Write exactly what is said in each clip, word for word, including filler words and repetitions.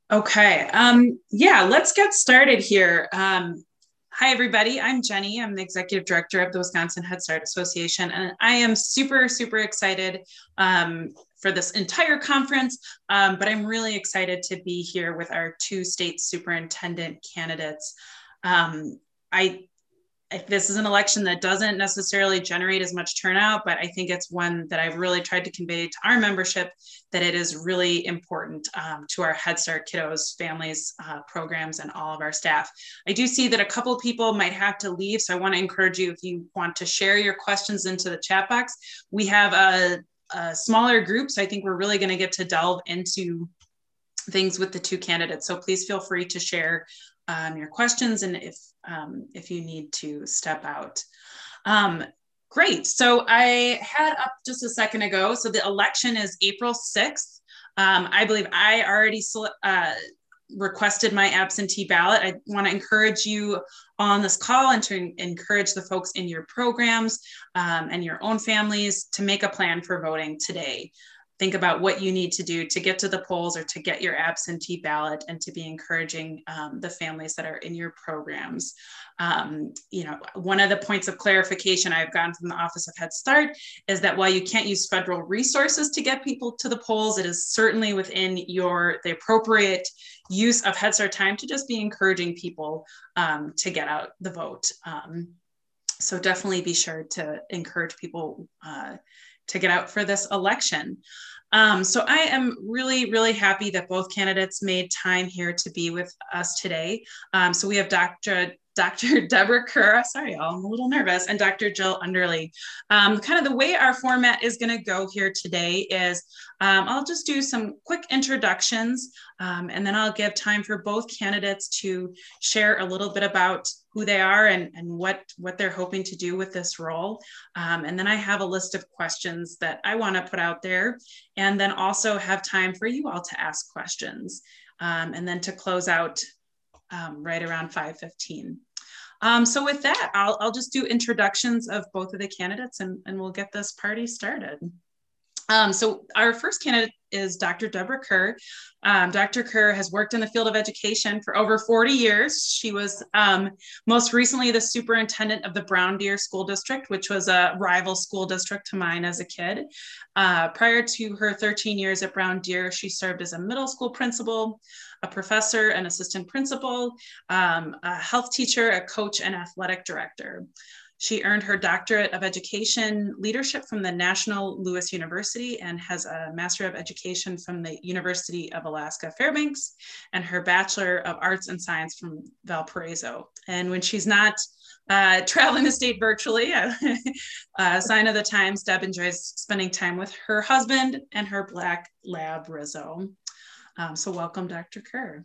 Okay. Um, yeah, let's get started here. Um, hi, everybody. I'm Jenny. I'm the executive director of the Wisconsin Head Start Association, and I am super, super excited um, for this entire conference. Um, but I'm really excited to be here with our two state superintendent candidates. Um, I this is an election that doesn't necessarily generate as much turnout, but I think it's one that I've really tried to convey to our membership that it is really important um, to our Head Start kiddos, families, uh, programs, and all of our staff. I do see that a couple of people might have to leave, so I want to encourage you, if you want to share your questions into the chat box. We have a, a smaller group, so I think we're really going to get to delve into things with the two candidates. So please feel free to share um, your questions and if um, if you need to step out. Um, great. So I had up just a second ago. So the election is April sixth. Um, I believe I already uh, requested my absentee ballot. I want to encourage you on this call and to encourage the folks in your programs um, and your own families to make a plan for voting today. Think about what you need to do to get to the polls or to get your absentee ballot, and to be encouraging um, the families that are in your programs. Um, you know, one of the points of clarification I've gotten from the Office of Head Start is that while you can't use federal resources to get people to the polls, it is certainly within your the appropriate use of Head Start time to just be encouraging people um, to get out the vote. Um, so definitely be sure to encourage people uh, to get out for this election. Um, so I am really, really happy that both candidates made time here to be with us today. Um, so we have Doctor Doctor Deborah Kerr, sorry, y'all, I'm a little nervous, and Doctor Jill Underly. Um, kind of the way our format is going to go here today is um, I'll just do some quick introductions, um, and then I'll give time for both candidates to share a little bit about who they are and, and what, what they're hoping to do with this role. Um, and then I have a list of questions that I want to put out there, and then also have time for you all to ask questions. Um, and then to close out um, right around five fifteen. Um, so with that, I'll, I'll just do introductions of both of the candidates, and, and we'll get this party started. Um, so our first candidate is Doctor Deborah Kerr. Um, Doctor Kerr has worked in the field of education for over forty years. She was um, most recently the superintendent of the Brown Deer School District, which was a rival school district to mine as a kid. Uh, prior to her thirteen years at Brown Deer, she served as a middle school principal, a professor, an assistant principal, um, a health teacher, a coach, and athletic director. She earned her doctorate of education leadership from the National Louis University and has a master of education from the University of Alaska Fairbanks, and her bachelor of arts and science from Valparaiso. And when she's not uh, traveling the state virtually, a uh, sign of the times, Deb enjoys spending time with her husband and her black lab Rizzo. Um, so welcome, Doctor Kerr.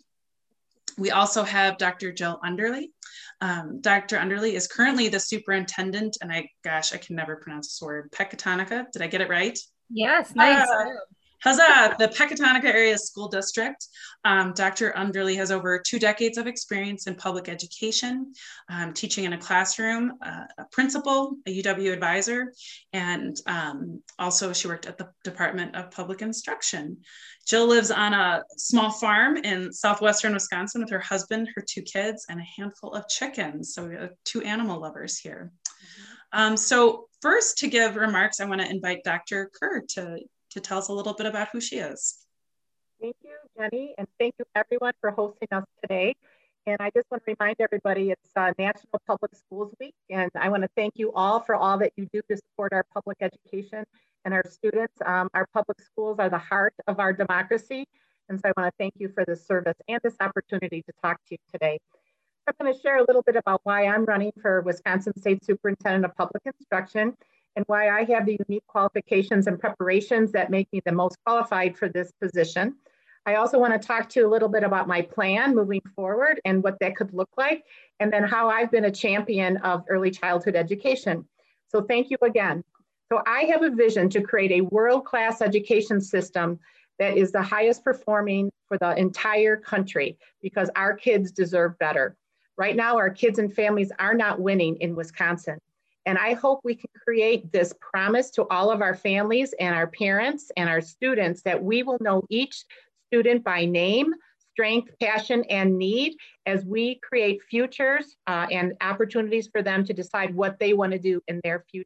We also have Doctor Jill Underly. Um, Doctor Underly is currently the superintendent, and I, gosh, I can never pronounce this word, Pecatonica. Did I get it right? Yes, nice. Uh, Huzzah, the Pecatonica Area School District. Um, Doctor Underly has over two decades of experience in public education, um, teaching in a classroom, uh, a principal, a U W advisor, and um, also she worked at the Department of Public Instruction. Jill lives on a small farm in southwestern Wisconsin with her husband, her two kids, and a handful of chickens. So we have two animal lovers here. Mm-hmm. Um, so first, to give remarks, I want to invite Doctor Kerr to to tell us a little bit about who she is. Thank you, Jenny, and thank you everyone for hosting us today. And I just want to remind everybody it's uh, National Public Schools Week, and I want to thank you all for all that you do to support our public education and our students. Um, our public schools are the heart of our democracy, and so I want to thank you for this service and this opportunity to talk to you today. I'm going to share a little bit about why I'm running for Wisconsin State Superintendent of Public Instruction, and why I have the unique qualifications and preparations that make me the most qualified for this position. I also want to talk to you a little bit about my plan moving forward and what that could look like, and then how I've been a champion of early childhood education. So thank you again. So I have a vision to create a world-class education system that is the highest performing for the entire country, because our kids deserve better. Right now, our kids and families are not winning in Wisconsin. And I hope we can create this promise to all of our families and our parents and our students that we will know each student by name, strength, passion, and need as we create futures uh, and opportunities for them to decide what they want to do in their future.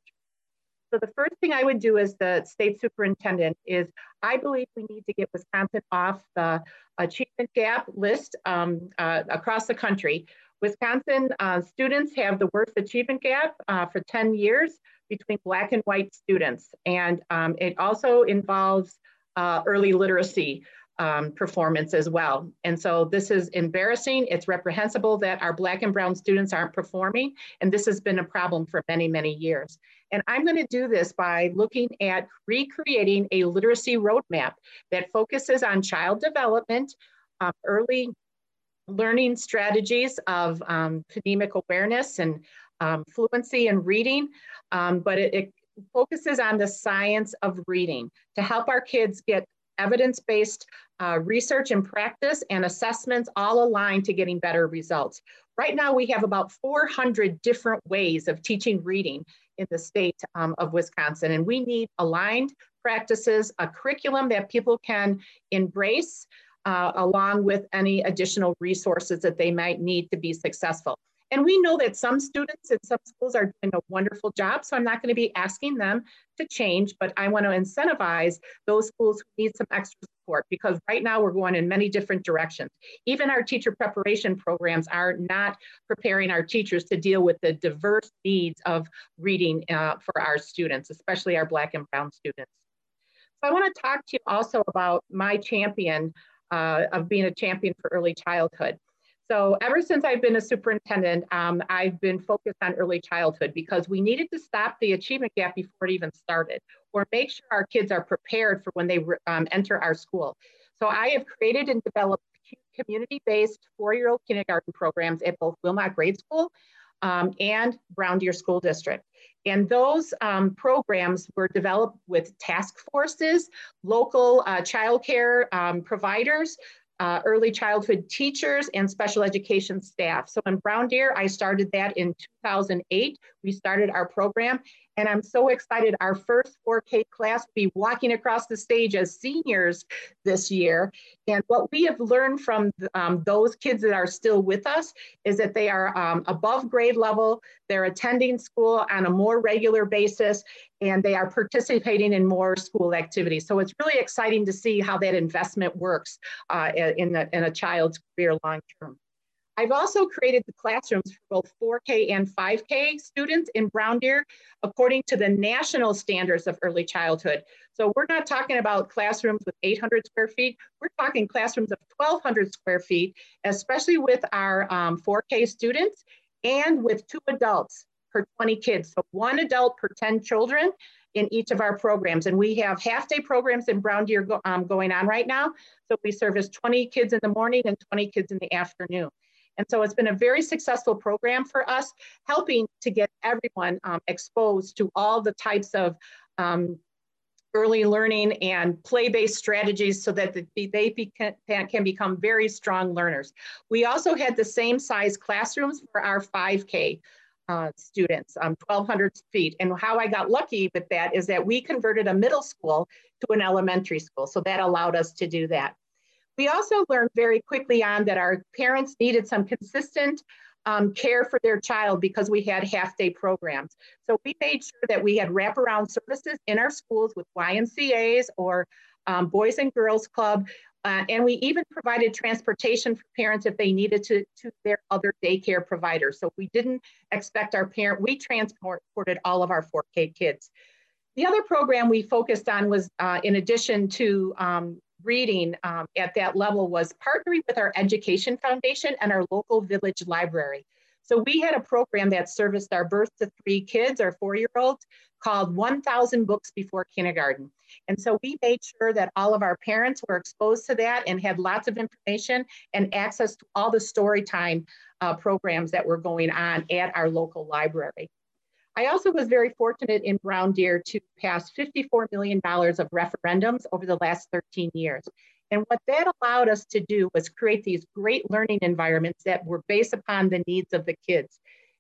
So the first thing I would do as the state superintendent is I believe we need to get Wisconsin off the achievement gap list um, uh, across the country. Wisconsin uh, students have the worst achievement gap uh, for ten years between Black and white students. And um, it also involves uh, early literacy um, performance as well. And so this is embarrassing. It's reprehensible that our Black and brown students aren't performing. And this has been a problem for many, many years. And I'm going to do this by looking at recreating a literacy roadmap that focuses on child development, uh, early learning strategies of um, phonemic awareness and um, fluency in reading, um, but it, it focuses on the science of reading to help our kids get evidence-based uh, research and practice and assessments all aligned to getting better results. Right now, we have about four hundred different ways of teaching reading in the state um, of Wisconsin, and we need aligned practices, a curriculum that people can embrace, uh, along with any additional resources that they might need to be successful. And we know that some students in some schools are doing a wonderful job, so I'm not going to be asking them to change, but I want to incentivize those schools who need some extra support, because right now we're going in many different directions. Even our teacher preparation programs are not preparing our teachers to deal with the diverse needs of reading uh, for our students, especially our Black and brown students. So I want to talk to you also about my champion uh, of being a champion for early childhood. So ever since I've been a superintendent, um, I've been focused on early childhood because we needed to stop the achievement gap before it even started, or make sure our kids are prepared for when they um, enter our school. So I have created and developed community-based four-year-old kindergarten programs at both Wilmot Grade School um, and Brown Deer School District. And those um, programs were developed with task forces, local uh, childcare um, providers, Uh, early childhood teachers, and special education staff. So in Brown Deer, I started that in two thousand eight. We started our program, and I'm so excited. Our first four K class will be walking across the stage as seniors this year. And what we have learned from um, those kids that are still with us is that they are um, above grade level, they're attending school on a more regular basis, and they are participating in more school activities. So it's really exciting to see how that investment works uh, in, a, in a child's career long term. I've also created the classrooms for both four K and five K students in Brown Deer according to the national standards of early childhood. So we're not talking about classrooms with eight hundred square feet, we're talking classrooms of twelve hundred square feet, especially with our um, four K students and with two adults per twenty kids. So one adult per ten children in each of our programs. And we have half-day programs in Brown Deer go, um, going on right now. So we service twenty kids in the morning and twenty kids in the afternoon. And so it's been a very successful program for us, helping to get everyone um, exposed to all the types of um, early learning and play-based strategies so that they beca- can become very strong learners. We also had the same size classrooms for our five K uh, students, um, twelve hundred feet. And how I got lucky with that is that we converted a middle school to an elementary school. So that allowed us to do that. We also learned very quickly on that our parents needed some consistent um, care for their child because we had half-day programs. So we made sure that we had wraparound services in our schools with Y M C As or um, Boys and Girls Club. Uh, and we even provided transportation for parents if they needed to, to their other daycare providers. So we didn't expect our parent, we transported all of our four K kids. The other program we focused on was, uh, in addition to um, reading um, at that level, was partnering with our Education Foundation and our local village library. So we had a program that serviced our birth to three kids, our four-year-olds, called one thousand Books Before Kindergarten. And so we made sure that all of our parents were exposed to that and had lots of information and access to all the story time uh, programs that were going on at our local library. I also was very fortunate in Brown Deer to pass fifty-four million dollars of referendums over the last thirteen years. And what that allowed us to do was create these great learning environments that were based upon the needs of the kids.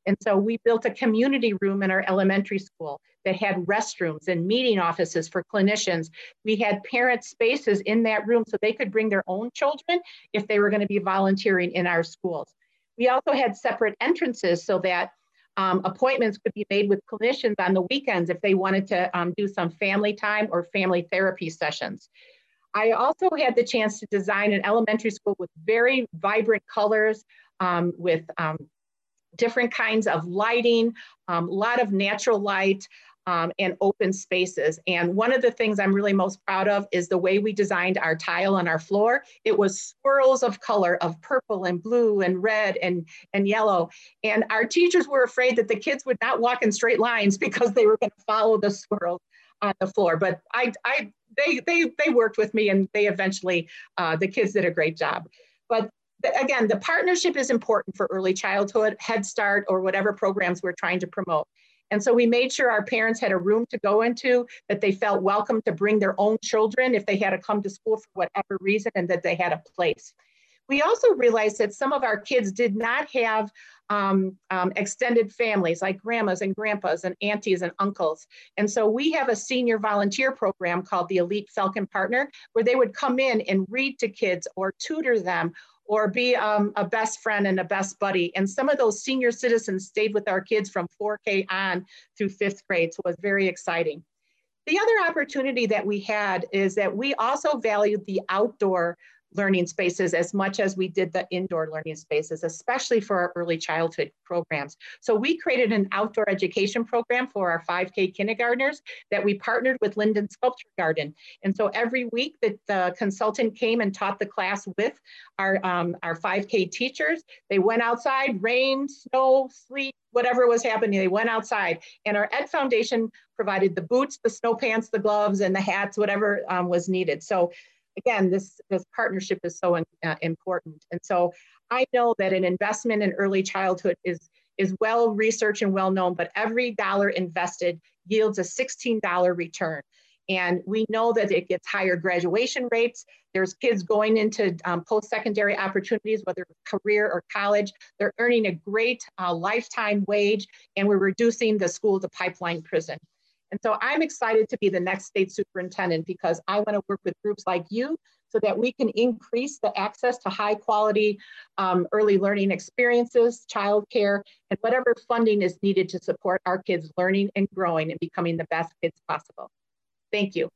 And so we built a community room in our elementary school that had restrooms and meeting offices for clinicians. We had parent spaces in that room so they could bring their own children if they were going to be volunteering in our schools. We also had separate entrances so that um, appointments could be made with clinicians on the weekends if they wanted to um, do some family time or family therapy sessions. I also had the chance to design an elementary school with very vibrant colors, um, with um, different kinds of lighting, a um, lot of natural light, um, and open spaces. And one of the things I'm really most proud of is the way we designed our tile on our floor. It was swirls of color of purple and blue and red and, and yellow. And our teachers were afraid that the kids would not walk in straight lines because they were going to follow the swirls on the floor. But I, I, they, they, they worked with me, and they eventually, uh, the kids did a great job. But again, the partnership is important for early childhood, Head Start, or whatever programs we're trying to promote. And so we made sure our parents had a room to go into, that they felt welcome to bring their own children if they had to come to school for whatever reason, and that they had a place. We also realized that some of our kids did not have um, um, extended families like grandmas and grandpas and aunties and uncles. And so we have a senior volunteer program called the Elite Falcon Partner, where they would come in and read to kids or tutor them or be um, a best friend and a best buddy. And some of those senior citizens stayed with our kids from four K on through fifth grade, so it was very exciting. The other opportunity that we had is that we also valued the outdoor learning spaces as much as we did the indoor learning spaces, especially for our early childhood programs. So we created an outdoor education program for our five K kindergartners that we partnered with Linden Sculpture Garden. And so every week that the consultant came and taught the class with our, um, our five K teachers, they went outside, rain, snow, sleet, whatever was happening, they went outside. And our Ed Foundation provided the boots, the snow pants, the gloves, and the hats, whatever um, was needed. So again, this, this partnership is so uh, important. And so I know that an investment in early childhood is, is well researched and well known, but every dollar invested yields a sixteen dollar return. And we know that it gets higher graduation rates. There's kids going into um, post-secondary opportunities, whether career or college. They're earning a great uh, lifetime wage, and we're reducing the school to pipeline prison. And so I'm excited to be the next state superintendent, because I want to work with groups like you so that we can increase the access to high quality um, early learning experiences, childcare, and whatever funding is needed to support our kids learning and growing and becoming the best kids possible. Thank you.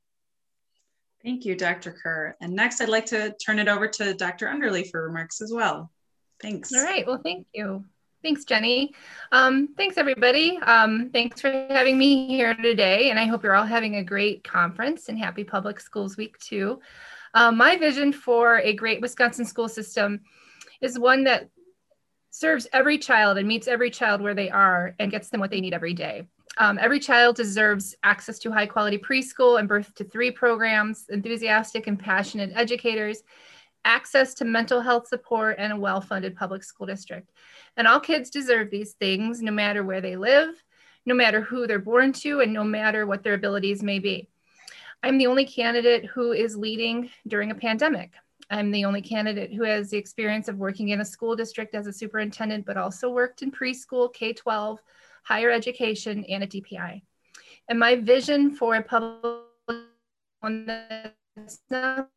Thank you, Doctor Kerr. And next, I'd like to turn it over to Doctor Underly for remarks as well. Thanks. All right, well, thank you. Thanks, Jenny. Um, thanks, everybody. Um, thanks for having me here today, and I hope you're all having a great conference, and happy Public Schools Week too. Um, my vision for a great Wisconsin school system is one that serves every child and meets every child where they are and gets them what they need every day. Um, every child deserves access to high quality preschool and birth to three programs, enthusiastic and passionate educators, access to mental health support, and a well-funded public school district. And all kids deserve these things, no matter where they live, no matter who they're born to, and no matter what their abilities may be. I'm the only candidate who is leading during a pandemic. I'm the only candidate who has the experience of working in a school district as a superintendent, but also worked in preschool, K twelve, higher education, and a D P I. And my vision for a public one that's not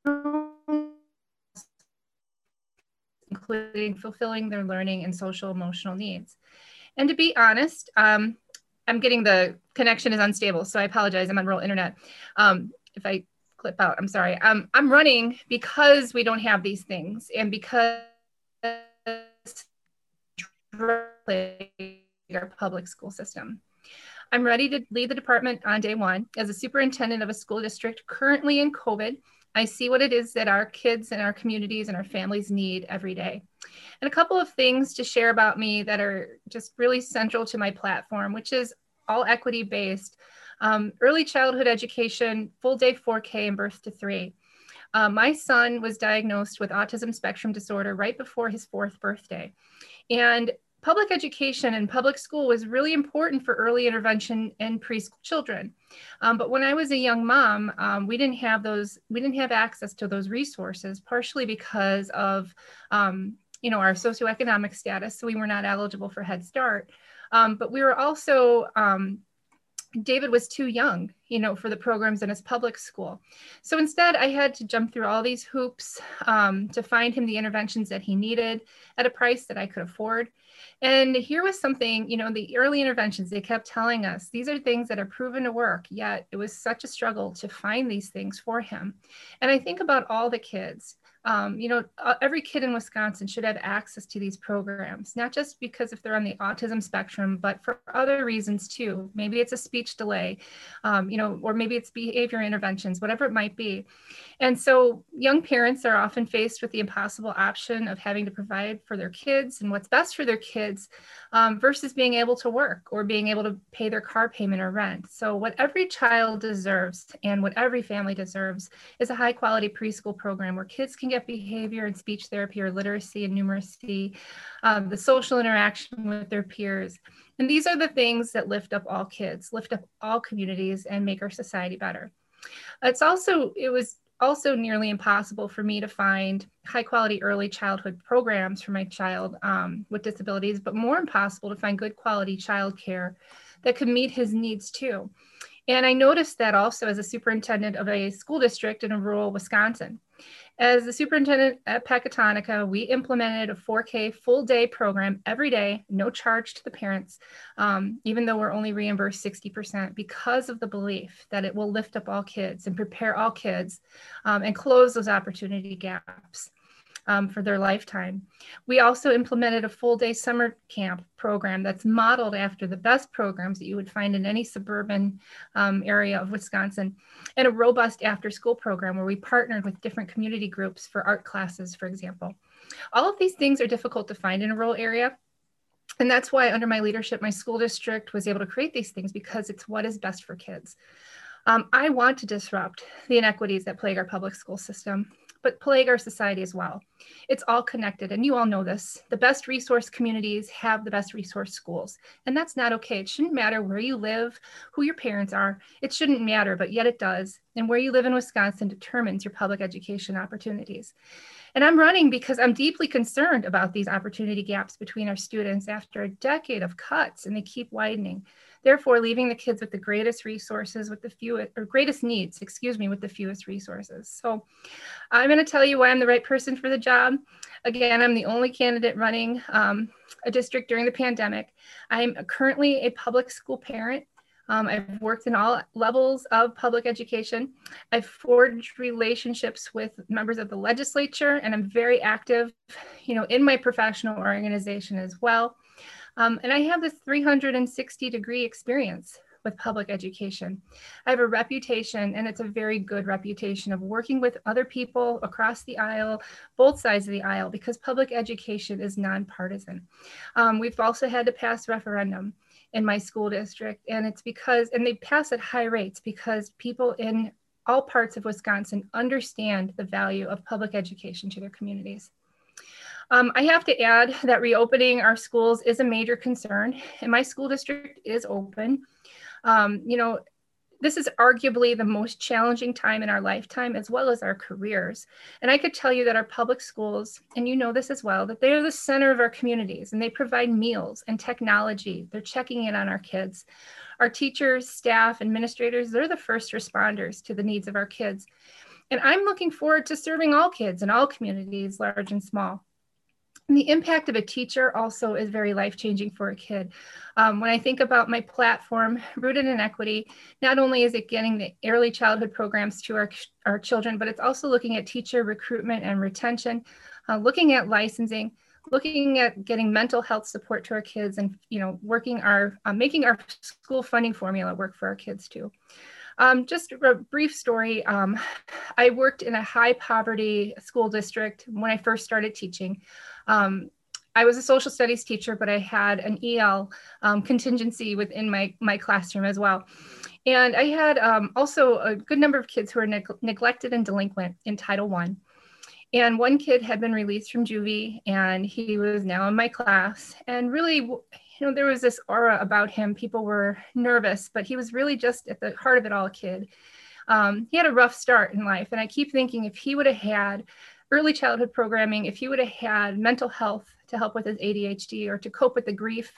including fulfilling their learning and social emotional needs. And to be honest, um, I'm getting the connection is unstable, so I apologize. I'm on rural internet. Um, if I clip out, I'm sorry. Um, I'm running because we don't have these things, and because our public school system. I'm ready to lead the department on day one. As a superintendent of a school district currently in COVID, I see what it is that our kids and our communities and our families need every day. And a couple of things to share about me that are just really central to my platform, which is all equity based. Um, early childhood education, full day four K, and birth to three. Uh, my son was diagnosed with autism spectrum disorder right before his fourth birthday. And public education and public school was really important for early intervention in preschool children. Um, but when I was a young mom, um, we didn't have those, we didn't have access to those resources, partially because of, um, you know, our socioeconomic status. So we were not eligible for Head Start. Um, but we were also, um, David was too young, you know, for the programs in his public school. So instead, I had to jump through all these hoops um, to find him the interventions that he needed at a price that I could afford. And here was something, you know, the early interventions, they kept telling us, these are things that are proven to work, yet it was such a struggle to find these things for him. And I think about all the kids. Um, you know, uh, every kid in Wisconsin should have access to these programs, not just because if they're on the autism spectrum, but for other reasons too. Maybe it's a speech delay, um, you know, or maybe it's behavior interventions, whatever it might be. And so young parents are often faced with the impossible option of having to provide for their kids and what's best for their kids um, versus being able to work or being able to pay their car payment or rent. So what every child deserves and what every family deserves is a high quality preschool program where kids can get behavior and speech therapy or literacy and numeracy, um, the social interaction with their peers. And these are the things that lift up all kids, lift up all communities, and make our society better. It's also, it was also nearly impossible for me to find high quality early childhood programs for my child um, with disabilities, but more impossible to find good quality childcare that could meet his needs too. And I noticed that also as a superintendent of a school district in a rural Wisconsin. As the superintendent at Pecatonica, we implemented a four K full day program every day, no charge to the parents, um, even though we're only reimbursed sixty percent because of the belief that it will lift up all kids and prepare all kids um, and close those opportunity gaps. Um, for their lifetime. We also implemented a full day summer camp program that's modeled after the best programs that you would find in any suburban um, area of Wisconsin, and a robust after school program where we partnered with different community groups for art classes, for example. All of these things are difficult to find in a rural area. And that's why under my leadership, my school district was able to create these things because it's what is best for kids. Um, I want to disrupt the inequities that plague our public school system, but plague our society as well. It's all connected, and you all know this. The best resource communities have the best resource schools, and that's not okay. It shouldn't matter where you live, who your parents are. It shouldn't matter, but yet it does. And where you live in Wisconsin determines your public education opportunities. And I'm running because I'm deeply concerned about these opportunity gaps between our students after a decade of cuts, and they keep widening. Therefore, leaving the kids with the greatest resources with the fewest, or greatest needs, excuse me, with the fewest resources. So I'm going to tell you why I'm the right person for the job. Again, I'm the only candidate running um, a district during the pandemic. I'm currently a public school parent. Um, I've worked in all levels of public education. I've forged relationships with members of the legislature, and I'm very active, you know, in my professional organization as well. Um, and I have this three hundred sixty degree experience with public education. I have a reputation, and it's a very good reputation, of working with other people across the aisle, both sides of the aisle, because public education is nonpartisan. Um, we've also had to pass referendum in my school district, and it's because, and they pass at high rates because people in all parts of Wisconsin understand the value of public education to their communities. Um, I have to add that reopening our schools is a major concern, and my school district is open. Um, you know, this is arguably the most challenging time in our lifetime, as well as our careers. And I could tell you that our public schools, and you know this as well, that they are the center of our communities, and they provide meals and technology. They're checking in on our kids. Our teachers, staff, administrators, they're the first responders to the needs of our kids. And I'm looking forward to serving all kids in all communities, large and small. And the impact of a teacher also is very life-changing for a kid. Um, when I think about my platform, Rooted in Equity, not only is it getting the early childhood programs to our, our children, but it's also looking at teacher recruitment and retention, uh, looking at licensing, looking at getting mental health support to our kids, and you know, working our, uh, making our school funding formula work for our kids too. Um, just a brief story. Um, I worked in a high poverty school district when I first started teaching. Um, I was a social studies teacher, but I had an E L um, contingency within my, my classroom as well. And I had um, also a good number of kids who were neg neglected and delinquent in Title one. And one kid had been released from juvie, and he was now in my class. And really, you know, there was this aura about him. People were nervous, but he was really just at the heart of it all a kid. Um, he had a rough start in life. And I keep thinking if he would have had early childhood programming, if he would have had mental health to help with his A D H D or to cope with the grief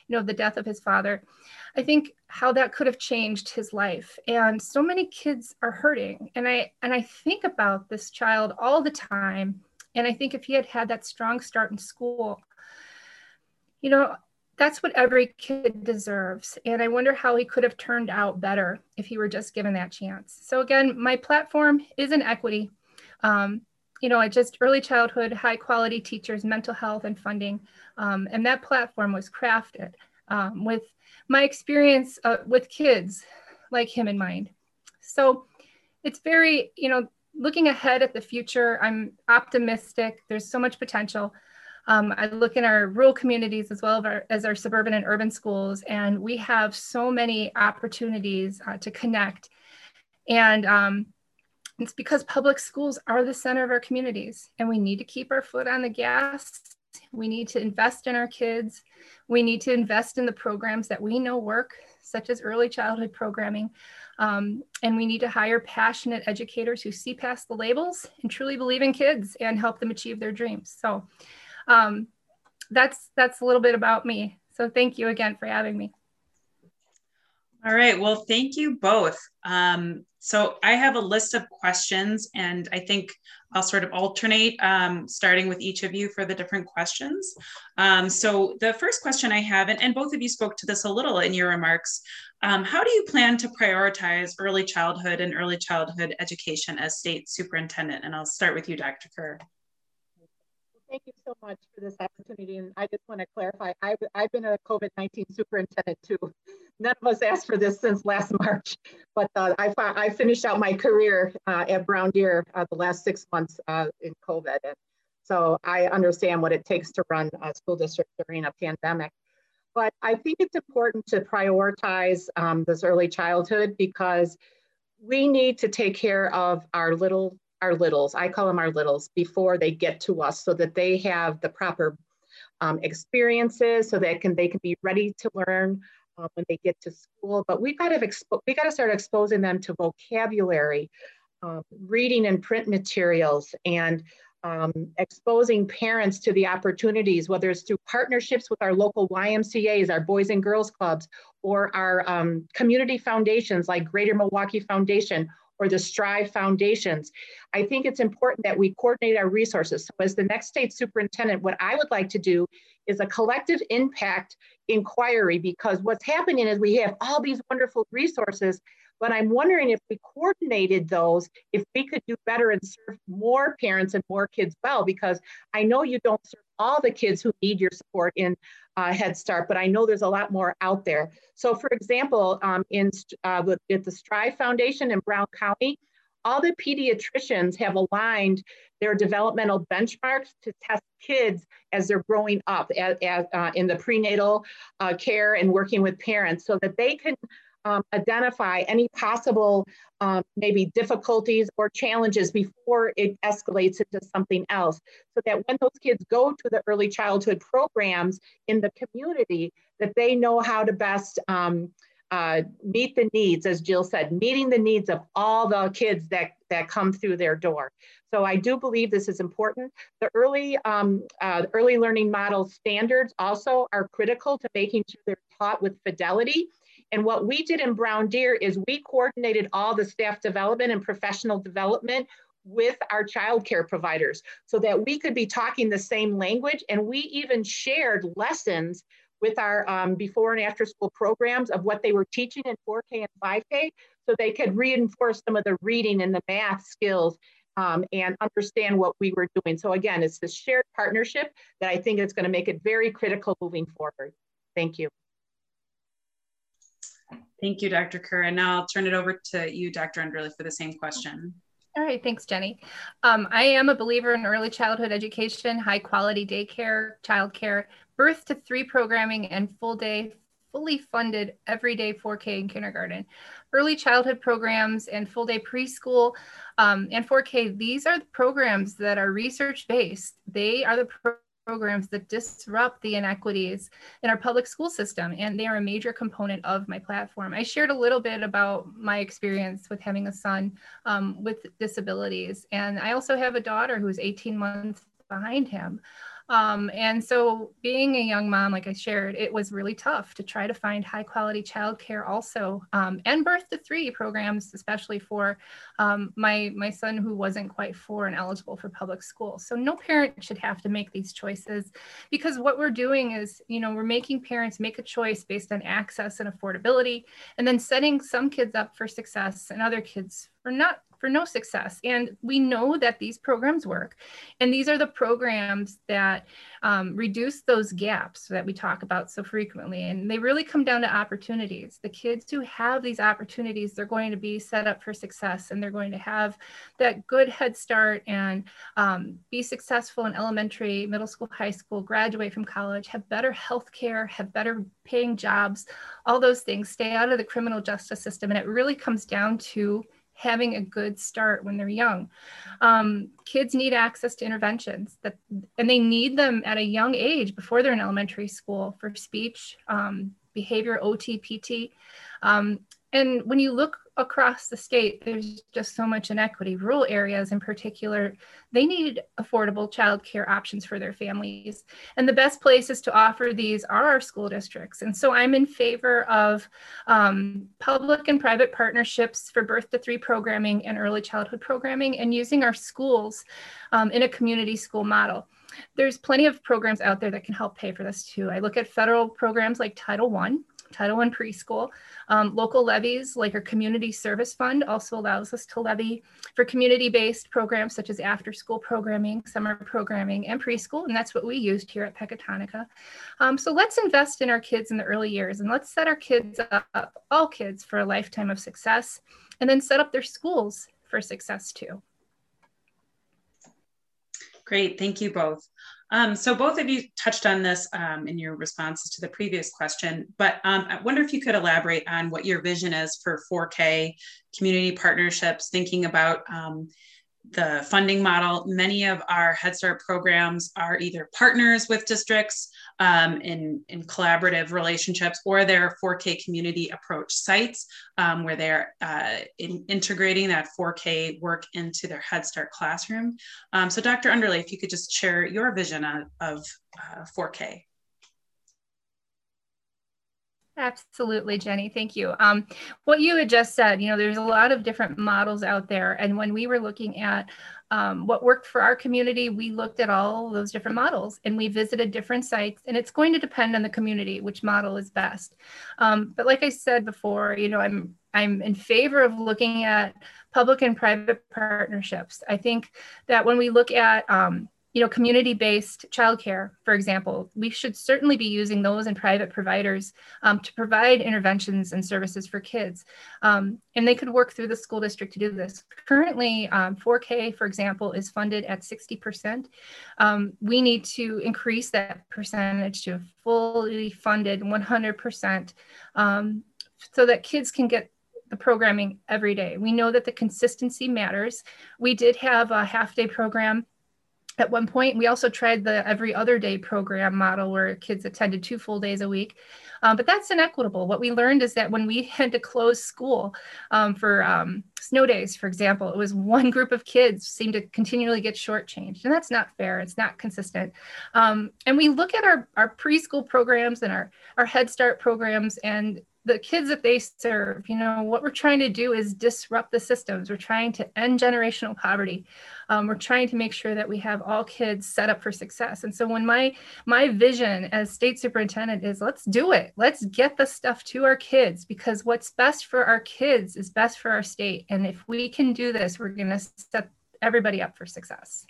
you know, the death of his father. I think how that could have changed his life. And so many kids are hurting. And I, and I think about this child all the time. And I think if he had had that strong start in school, you know, that's what every kid deserves. And I wonder how he could have turned out better if he were just given that chance. So again, my platform is in equity. Um, you know, I just early childhood, high quality teachers, mental health and funding. Um, and that platform was crafted um, with my experience uh, with kids like him in mind. So it's very, you know, looking ahead at the future, I'm optimistic. There's so much potential. Um, I look in our rural communities as well as our, as our suburban and urban schools, and we have so many opportunities uh, to connect. And um, it's because public schools are the center of our communities, and we need to keep our foot on the gas. We need to invest in our kids. We need to invest in the programs that we know work, such as early childhood programming. Um, and we need to hire passionate educators who see past the labels and truly believe in kids and help them achieve their dreams. So um, that's, that's a little bit about me. So thank you again for having me. All right, well, thank you both. Um, so I have a list of questions, and I think I'll sort of alternate, um, starting with each of you for the different questions. Um, so the first question I have, and, and both of you spoke to this a little in your remarks, um, how do you plan to prioritize early childhood and early childhood education as state superintendent? And I'll start with you, Doctor Kerr. Thank you so much for this opportunity. And I just want to clarify, I've, I've been a COVID nineteen superintendent too. None of us asked for this since last March, but uh, I, I finished out my career uh, at Brown Deere uh, the last six months uh, in COVID. And so I understand what it takes to run a school district during a pandemic. But I think it's important to prioritize um, this early childhood because we need to take care of our little our littles, I call them our littles, before they get to us so that they have the proper um, experiences so that can, they can be ready to learn uh, when they get to school. But we've got to, expo we got to start exposing them to vocabulary, um, reading and print materials, and um, exposing parents to the opportunities, whether it's through partnerships with our local Y M C As, our Boys and Girls Clubs, or our um, community foundations like Greater Milwaukee Foundation, or the Strive Foundations. I think it's important that we coordinate our resources. So as the next state superintendent, what I would like to do is a collective impact inquiry, because what's happening is we have all these wonderful resources, but I'm wondering if we coordinated those, if we could do better and serve more parents and more kids well, because I know you don't serve all the kids who need your support in uh, Head Start, but I know there's a lot more out there. So for example, um, in uh, with, with the Strive Foundation in Brown County, all the pediatricians have aligned their developmental benchmarks to test kids as they're growing up at, at, uh, in the prenatal uh, care and working with parents so that they can Um, identify any possible um, maybe difficulties or challenges before it escalates into something else, so that when those kids go to the early childhood programs in the community, that they know how to best um, uh, meet the needs, as Jill said, meeting the needs of all the kids that, that come through their door. So I do believe this is important. The early, um, uh, early learning model standards also are critical to making sure they're taught with fidelity. And what we did in Brown Deere is we coordinated all the staff development and professional development with our childcare providers so that we could be talking the same language. And we even shared lessons with our um, before and after school programs of what they were teaching in four K and five K, so they could reinforce some of the reading and the math skills um, and understand what we were doing. So again, it's this shared partnership that I think is going to make it very critical moving forward. Thank you. Thank you, Doctor Kerr. And now I'll turn it over to you, Doctor Underley, for the same question. All right, thanks, Jenny. Um, I am a believer in early childhood education, high quality daycare, childcare, birth to three programming, and full day, fully funded everyday four K and kindergarten. Early childhood programs and full day preschool um, and four K, these are the programs that are research-based. They are the pro programs that disrupt the inequities in our public school system, and they are a major component of my platform. I shared a little bit about my experience with having a son um, with disabilities, and I also have a daughter who's eighteen months behind him. Um, and so being a young mom, like I shared, it was really tough to try to find high quality childcare also, um, and birth to three programs, especially for um, my, my son who wasn't quite four and eligible for public school. So no parent should have to make these choices, because what we're doing is, you know, we're making parents make a choice based on access and affordability, and then setting some kids up for success and other kids for not for no success. And we know that these programs work. And these are the programs that um, reduce those gaps that we talk about so frequently. And they really come down to opportunities. The kids who have these opportunities, they're going to be set up for success, and they're going to have that good head start and um, be successful in elementary, middle school, high school, graduate from college, have better health care, have better paying jobs, all those things, stay out of the criminal justice system. And it really comes down to having a good start when they're young. Um, kids need access to interventions, that, and they need them at a young age before they're in elementary school for speech, um, behavior, O T, P T. Um, and when you look across the state, there's just so much inequity. Rural areas in particular, they need affordable childcare options for their families. And the best places to offer these are our school districts. And so I'm in favor of um, public and private partnerships for birth to three programming and early childhood programming, and using our schools um, in a community school model. There's plenty of programs out there that can help pay for this too. I look at federal programs like Title One, Title One preschool. Um, local levies like our Community Service Fund also allows us to levy for community-based programs such as after-school programming, summer programming, and preschool, and that's what we used here at Pecatonica. Um, so let's invest in our kids in the early years, and let's set our kids up, all kids, for a lifetime of success, and then set up their schools for success too. Great, thank you both. Um, so both of you touched on this um, in your responses to the previous question, but um, I wonder if you could elaborate on what your vision is for four K community partnerships, thinking about um, the funding model. Many of our Head Start programs are either partners with districts um, in, in collaborative relationships, or they're four K community approach sites um, where they're uh, in integrating that four K work into their Head Start classroom. Um, so Doctor Underley, if you could just share your vision of, of uh, four K. Absolutely, Jenny. Thank you. Um, what you had just said, you know, there's a lot of different models out there. And when we were looking at um, what worked for our community, we looked at all those different models, and we visited different sites, and it's going to depend on the community, which model is best. Um, but like I said before, you know, I'm I'm in favor of looking at public and private partnerships. I think that when we look at um, you know, community-based childcare, for example, we should certainly be using those and private providers um, to provide interventions and services for kids. Um, and they could work through the school district to do this. Currently, um, four K, for example, is funded at sixty percent. Um, we need to increase that percentage to fully funded one hundred percent um, so that kids can get the programming every day. We know that the consistency matters. We did have a half-day program at one point. We also tried the every other day program model where kids attended two full days a week, um, but that's inequitable. What we learned is that when we had to close school um, for um, snow days, for example, it was one group of kids seemed to continually get shortchanged, and that's not fair. It's not consistent. Um, and we look at our, our preschool programs and our, our Head Start programs, and the kids that they serve, you know, what we're trying to do is disrupt the systems. We're trying to end generational poverty. Um, we're trying to make sure that we have all kids set up for success. And so when my, my vision as state superintendent is, let's do it. Let's get the stuff to our kids, because what's best for our kids is best for our state. And if we can do this, we're going to set everybody up for success.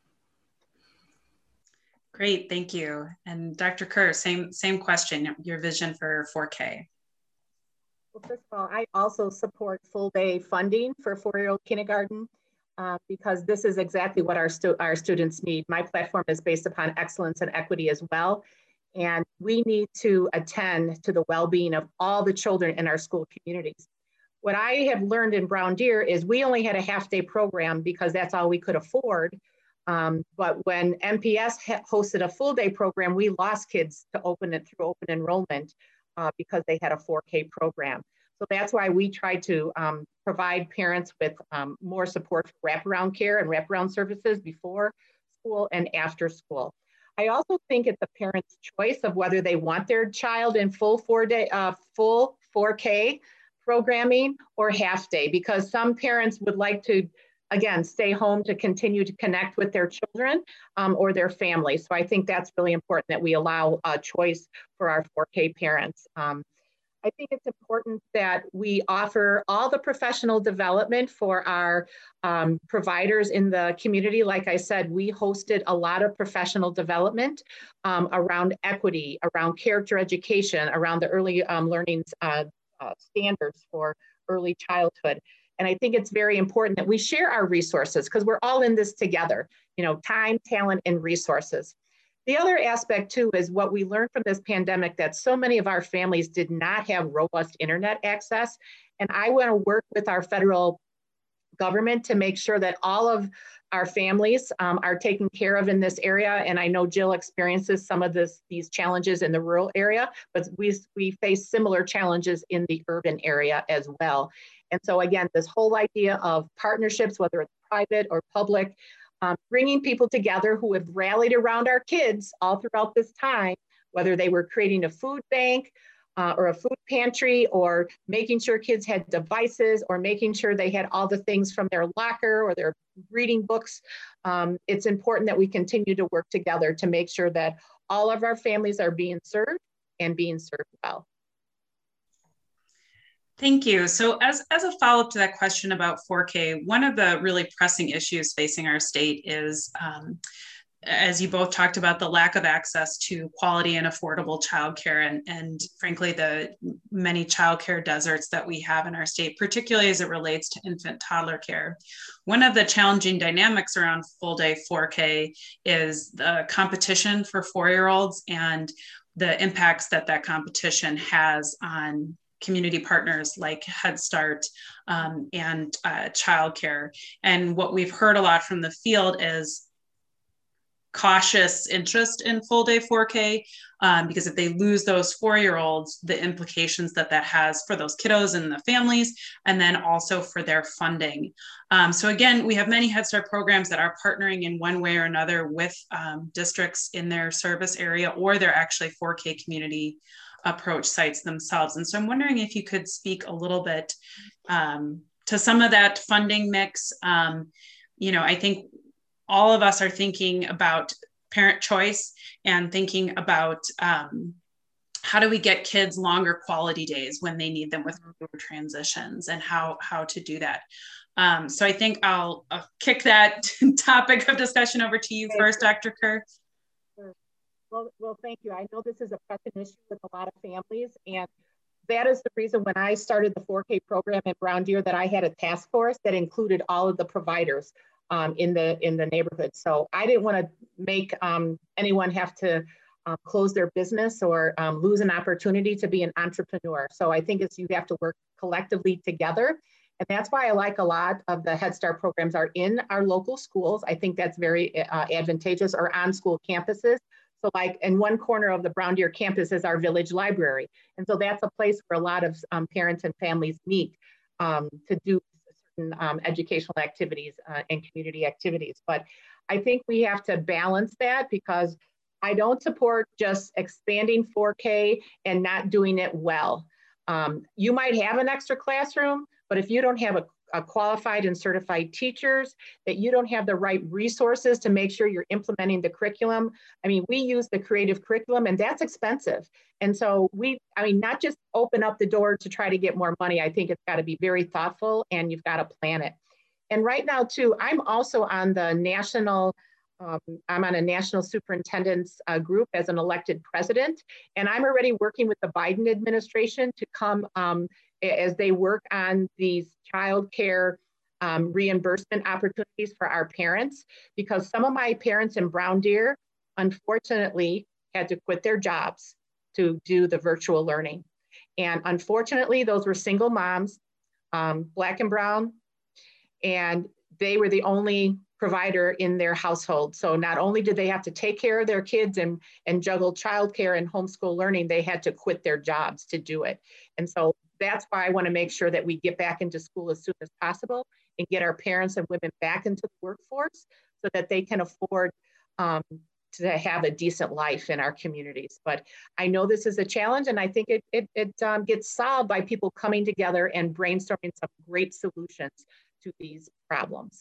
Great, thank you. And Doctor Kerr, same, same question, your vision for four K. Well, first of all, I also support full day funding for four-year-old kindergarten uh, because this is exactly what our, stu our students need. My platform is based upon excellence and equity as well. And we need to attend to the well-being of all the children in our school communities. What I have learned in Brown Deer is we only had a half-day program because that's all we could afford. Um, but when M P S hosted a full-day program, we lost kids to open it through open enrollment. Uh, because they had a four K program. So that's why we try to um, provide parents with um, more support for wraparound care and wraparound services before school and after school. I also think it's the parent's choice of whether they want their child in full four day, uh, full four K programming or half day, because some parents would like to, again, stay home to continue to connect with their children um, or their family. So I think that's really important that we allow a choice for our four K parents. Um, I think it's important that we offer all the professional development for our um, providers in the community. Like I said, we hosted a lot of professional development um, around equity, around character education, around the early um, learning uh, uh, standards for early childhood. And I think it's very important that we share our resources because we're all in this together, you know, time, talent, and resources. The other aspect too is what we learned from this pandemic, that so many of our families did not have robust internet access. And I want to work with our federal government to make sure that all of our families um, are taken care of in this area. And I know Jill experiences some of this, these challenges in the rural area, but we, we face similar challenges in the urban area as well. And so again, this whole idea of partnerships, whether it's private or public, Um, bringing people together who have rallied around our kids all throughout this time, whether they were creating a food bank uh, or a food pantry, or making sure kids had devices, or making sure they had all the things from their locker or their reading books. Um, it's important that we continue to work together to make sure that all of our families are being served and being served well. Thank you. So as, as a follow-up to that question about four K, one of the really pressing issues facing our state is, um, as you both talked about, the lack of access to quality and affordable childcare, and, and frankly, the many childcare deserts that we have in our state, particularly as it relates to infant toddler care. One of the challenging dynamics around full day four K is the competition for four-year-olds and the impacts that that competition has on community partners like Head Start um, and uh, childcare. And what we've heard a lot from the field is cautious interest in full day four K, um, because if they lose those four-year-olds, the implications that that has for those kiddos and the families, and then also for their funding. Um, so again, we have many Head Start programs that are partnering in one way or another with um, districts in their service area, or they're actually four K community approach sites themselves. And so I'm wondering if you could speak a little bit um, to some of that funding mix. Um, you know, I think all of us are thinking about parent choice and thinking about um, how do we get kids longer quality days when they need them with transitions, and how, how to do that. Um, so I think I'll, I'll kick that topic of discussion over to you first, Doctor Kerr. Well, well, thank you. I know this is a pressing issue with a lot of families, and that is the reason when I started the four K program at Brown Deer that I had a task force that included all of the providers um, in the in the neighborhood. So I didn't want to make um, anyone have to um, close their business or um, lose an opportunity to be an entrepreneur. So I think it's you have to work collectively together. And that's why I like a lot of the Head Start programs are in our local schools. I think that's very uh, advantageous, or on school campuses. So like in one corner of the Brown Deer campus is our village library. And so that's a place where a lot of um, parents and families meet um, to do certain um, educational activities uh, and community activities. But I think we have to balance that, because I don't support just expanding four K and not doing it well. Um, you might have an extra classroom, but if you don't have a Uh, qualified and certified teachers, that you don't have the right resources to make sure you're implementing the curriculum. I mean, we use the creative curriculum, and that's expensive. And so we, I mean, not just open up the door to try to get more money. I think it's got to be very thoughtful, and you've got to plan it. And right now too, I'm also on the national, um, I'm on a national superintendent's uh, group as an elected president. And I'm already working with the Biden administration to come um, as they work on these child care um, reimbursement opportunities for our parents, because some of my parents in Brown Deer, unfortunately, had to quit their jobs to do the virtual learning. And unfortunately, those were single moms, um, Black and brown, and they were the only provider in their household. So not only did they have to take care of their kids and, and juggle childcare and homeschool learning, they had to quit their jobs to do it. And so that's why I want to make sure that we get back into school as soon as possible and get our parents and women back into the workforce so that they can afford um, to have a decent life in our communities. But I know this is a challenge, and I think it, it, it um, gets solved by people coming together and brainstorming some great solutions to these problems.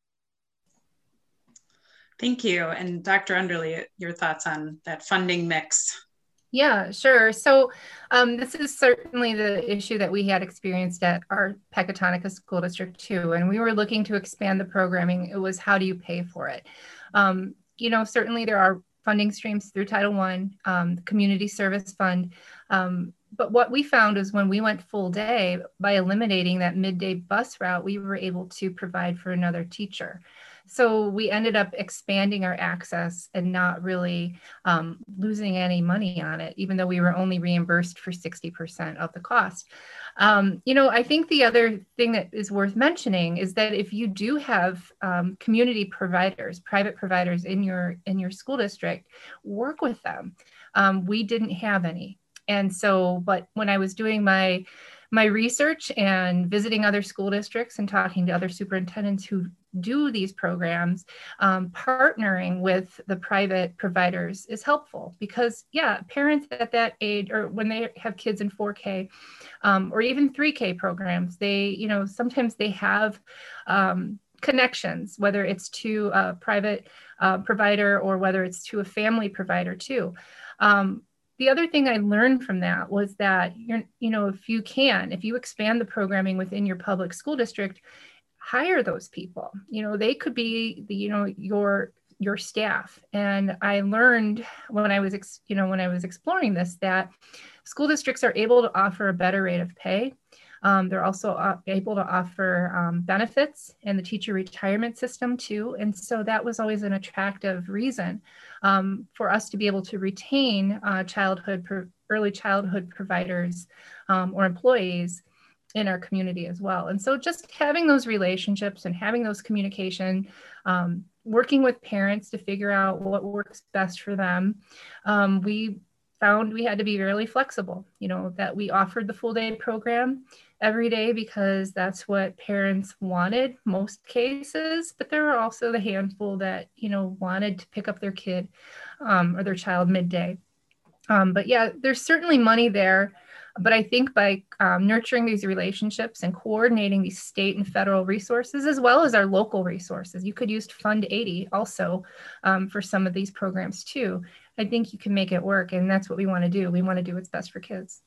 Thank you. And Doctor Underly, your thoughts on that funding mix? Yeah, sure. So um, this is certainly the issue that we had experienced at our Pecatonica School District too. And we were looking to expand the programming. It was, how do you pay for it? Um, you know, certainly there are funding streams through Title One, um, the Community Service Fund. Um, but what we found is when we went full day, by eliminating that midday bus route, we were able to provide for another teacher. So we ended up expanding our access and not really um, losing any money on it, even though we were only reimbursed for sixty percent of the cost. Um, you know, I think the other thing that is worth mentioning is that if you do have um, community providers, private providers in your in your school district, work with them. Um, we didn't have any. And so, but when I was doing my my research and visiting other school districts and talking to other superintendents who do these programs, um, partnering with the private providers is helpful because, yeah, parents at that age, or when they have kids in four K um, or even three K programs, they, you know, sometimes they have um, connections, whether it's to a private uh, provider or whether it's to a family provider too. Um, The other thing I learned from that was that, you're, you know, if you can, if you expand the programming within your public school district, hire those people. You know, they could be, the, you know, your your staff. And I learned when I was, ex, you know, when I was exploring this, that school districts are able to offer a better rate of pay. Um, they're also uh, able to offer um, benefits and the teacher retirement system too. And so that was always an attractive reason um, for us to be able to retain uh, childhood, pro- early childhood providers um, or employees in our community as well. And so just having those relationships and having those communication, um, working with parents to figure out what works best for them, um, we found we had to be really flexible, you know, that we offered the full day program every day because that's what parents wanted most cases, but there were also the handful that, you know, wanted to pick up their kid um, or their child midday. Um, but yeah, there's certainly money there. But I think by um, nurturing these relationships and coordinating these state and federal resources, as well as our local resources, you could use Fund eighty also um, for some of these programs too. I think you can make it work. And that's what we want to do. We want to do what's best for kids.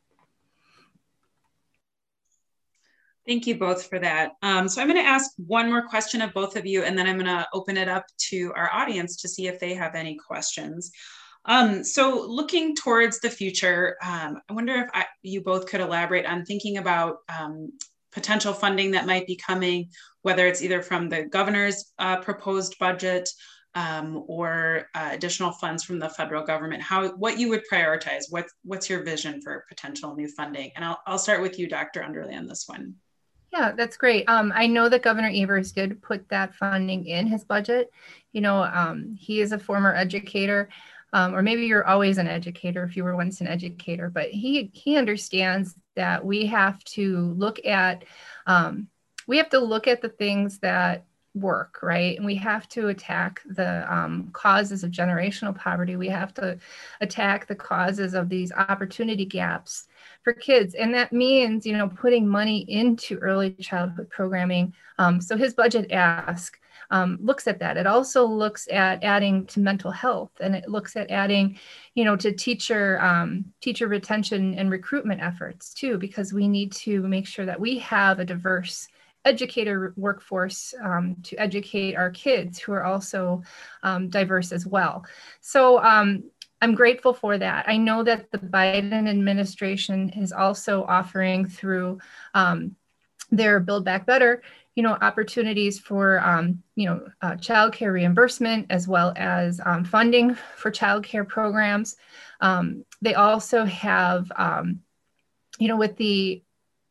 Thank you both for that. Um, so I'm going to ask one more question of both of you, and then I'm going to open it up to our audience to see if they have any questions. Um, so looking towards the future, um, I wonder if I, you both could elaborate on thinking about um, potential funding that might be coming, whether it's either from the governor's uh, proposed budget um, or uh, additional funds from the federal government. How, what you would prioritize? What's, what's your vision for potential new funding? And I'll, I'll start with you, Doctor Underly, on this one. Yeah, that's great. Um, I know that Governor Evers did put that funding in his budget. You know, um, he is a former educator. Um, or maybe you're always an educator if you were once an educator, but he he understands that we have to look at um, we have to look at the things that work, right? And we have to attack the um, causes of generational poverty. We have to attack the causes of these opportunity gaps for kids. And that means, you know, putting money into early childhood programming. Um, so his budget ask Um, looks at that. It also looks at adding to mental health, and it looks at adding, you know, to teacher um, teacher retention and recruitment efforts too, because we need to make sure that we have a diverse educator workforce um, to educate our kids who are also um, diverse as well. So um, I'm grateful for that. I know that the Biden administration is also offering through um, their Build Back Better, you know, opportunities for, um, you know, uh, childcare reimbursement, as well as um, funding for childcare programs. Um, they also have, um, you know, with the,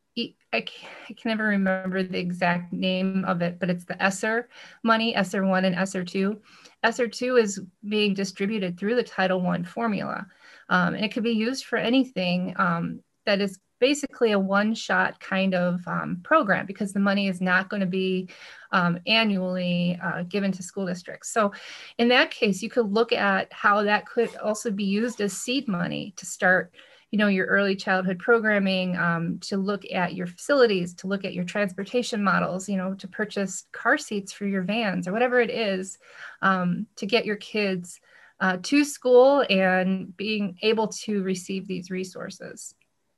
I can, I can never remember the exact name of it, but it's the ESSER money, ESSER one and ESSER two. ESSER two is being distributed through the Title one formula, um, and it could be used for anything um, that is basically a one-shot kind of um, program because the money is not going to be um, annually uh, given to school districts. So in that case, you could look at how that could also be used as seed money to start, you know, your early childhood programming, um, to look at your facilities, to look at your transportation models, you know, to purchase car seats for your vans or whatever it is, um, to get your kids uh, to school and being able to receive these resources.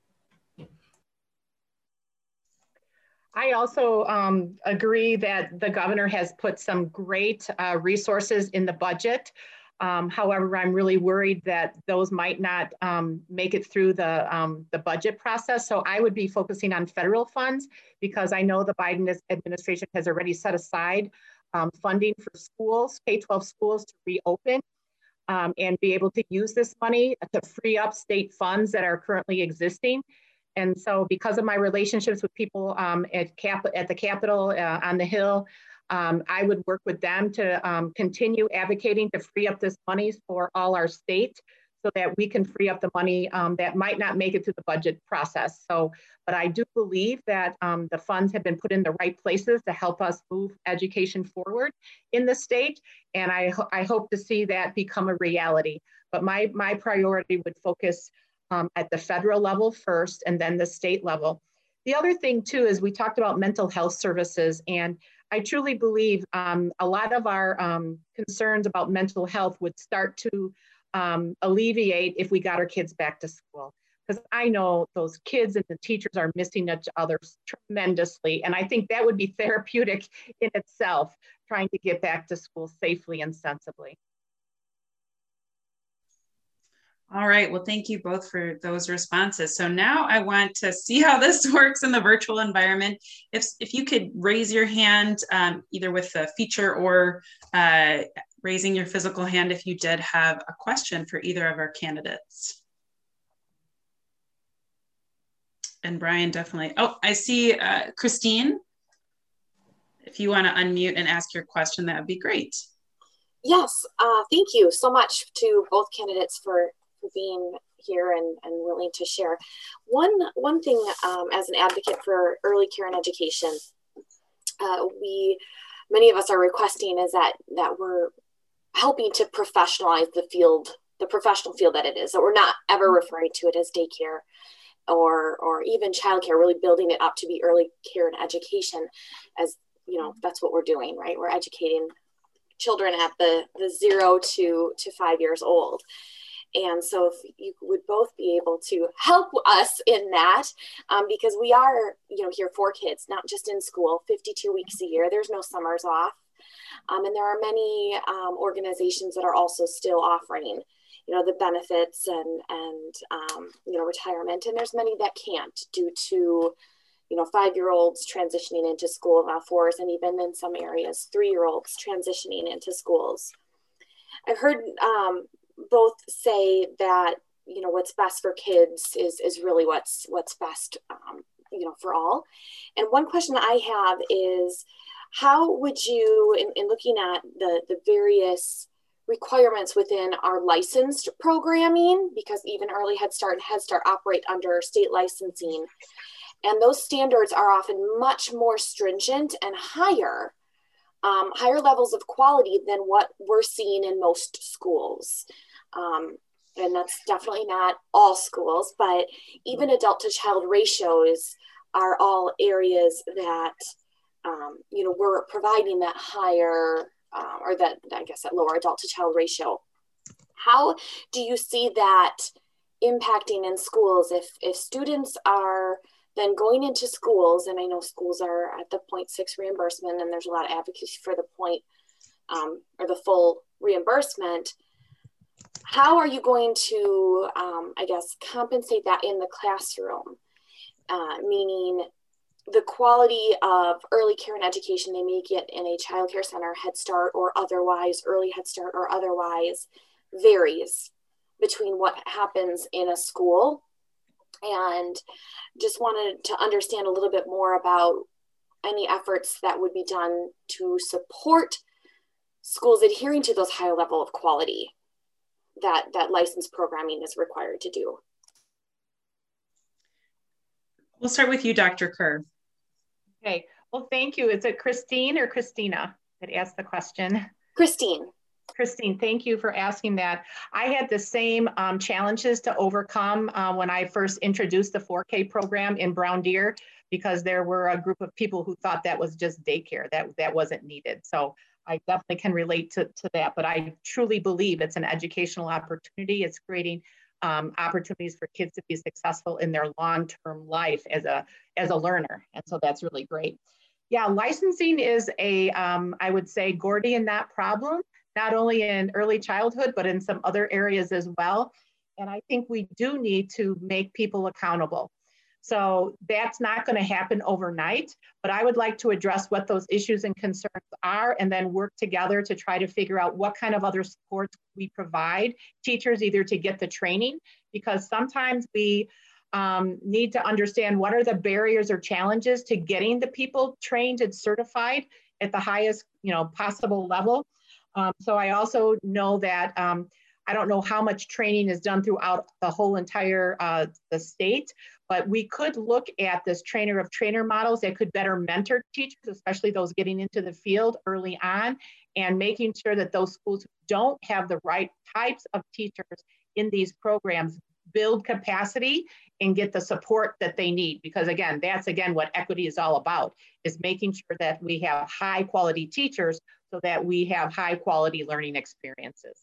I also um, agree that the governor has put some great uh, resources in the budget. Um, however, I'm really worried that those might not um, make it through the, um, the budget process. So I would be focusing on federal funds because I know the Biden administration has already set aside um, funding for schools, K twelve schools to reopen um, and be able to use this money to free up state funds that are currently existing. And so because of my relationships with people um, at, Cap at the Capitol, uh, on the Hill, um, I would work with them to um, continue advocating to free up this money for all our states so that we can free up the money um, that might not make it through the budget process. So, but I do believe that um, the funds have been put in the right places to help us move education forward in the state. And I, ho I hope to see that become a reality. But my, my priority would focus Um, at the federal level first and then the state level. The other thing too is we talked about mental health services, and I truly believe um, a lot of our um, concerns about mental health would start to um, alleviate if we got our kids back to school. Because I know those kids and the teachers are missing each other tremendously, and I think that would be therapeutic in itself, trying to get back to school safely and sensibly. All right, well, thank you both for those responses. So now I want to see how this works in the virtual environment. If, if you could raise your hand, um, either with the feature or uh, raising your physical hand if you did have a question for either of our candidates. And Brian, definitely. Oh, I see uh, Christine. If you want to unmute and ask your question, that would be great. Yes, uh, thank you so much to both candidates for for being here and, and willing to share. One, one thing um, as an advocate for early care and education, uh, we, many of us are requesting is that, that we're helping to professionalize the field, the professional field that it is, that we're not ever referring to it as daycare or, or even childcare, really building it up to be early care and education as, you know, that's what we're doing, right? We're educating children at the, the zero to, to five years old. And so if you would both be able to help us in that, um, because we are, you know, here for kids, not just in school, fifty-two weeks a year, there's no summers off. Um, and there are many um, organizations that are also still offering, you know, the benefits and, and um, you know, retirement. And there's many that can't due to, you know, five-year-olds transitioning into school, now fours, and even in some areas, three-year-olds transitioning into schools. I've heard um, both say that, you know, what's best for kids is, is really what's, what's best, um, you know, for all. And one question I have is, how would you, in, in looking at the, the various requirements within our licensed programming, because even Early Head Start and Head Start operate under state licensing, and those standards are often much more stringent and higher, um, higher levels of quality than what we're seeing in most schools. Um, and that's definitely not all schools, but even adult to child ratios are all areas that, um, you know, we're providing that higher, uh, or that, I guess, that lower adult to child ratio. How do you see that impacting in schools if, if students are then going into schools, and I know schools are at the point six reimbursement, and there's a lot of advocacy for the point um, or the full reimbursement. How are you going to, um, I guess, compensate that in the classroom? Uh, meaning the quality of early care and education they may get in a child care center, Head Start, or otherwise, Early Head Start, or otherwise, varies between what happens in a school. And just wanted to understand a little bit more about any efforts that would be done to support schools adhering to those higher level of quality that, that licensed programming is required to do. We'll start with you, Doctor Kerr. Okay, well, thank you. Is it Christine or Christina that asked the question? Christine. Christine, thank you for asking that. I had the same um, challenges to overcome uh, when I first introduced the four K program in Brown Deer, because there were a group of people who thought that was just daycare, that, that wasn't needed. So I definitely can relate to, to that, but I truly believe it's an educational opportunity. It's creating um, opportunities for kids to be successful in their long-term life as a, as a learner. And so that's really great. Yeah, licensing is a, um, I would say, Gordian knot problem, not only in early childhood, but in some other areas as well. And I think we do need to make people accountable. So that's not going to happen overnight, but I would like to address what those issues and concerns are, and then work together to try to figure out what kind of other supports we provide teachers, either to get the training, because sometimes we um, need to understand what are the barriers or challenges to getting the people trained and certified at the highest, you know, possible level. Um, so I also know that um, I don't know how much training is done throughout the whole entire uh, the state, but we could look at this trainer of trainer models that could better mentor teachers, especially those getting into the field early on, and making sure that those schools who don't have the right types of teachers in these programs build capacity and get the support that they need. Because again, that's again what equity is all about, is making sure that we have high quality teachers so that we have high quality learning experiences.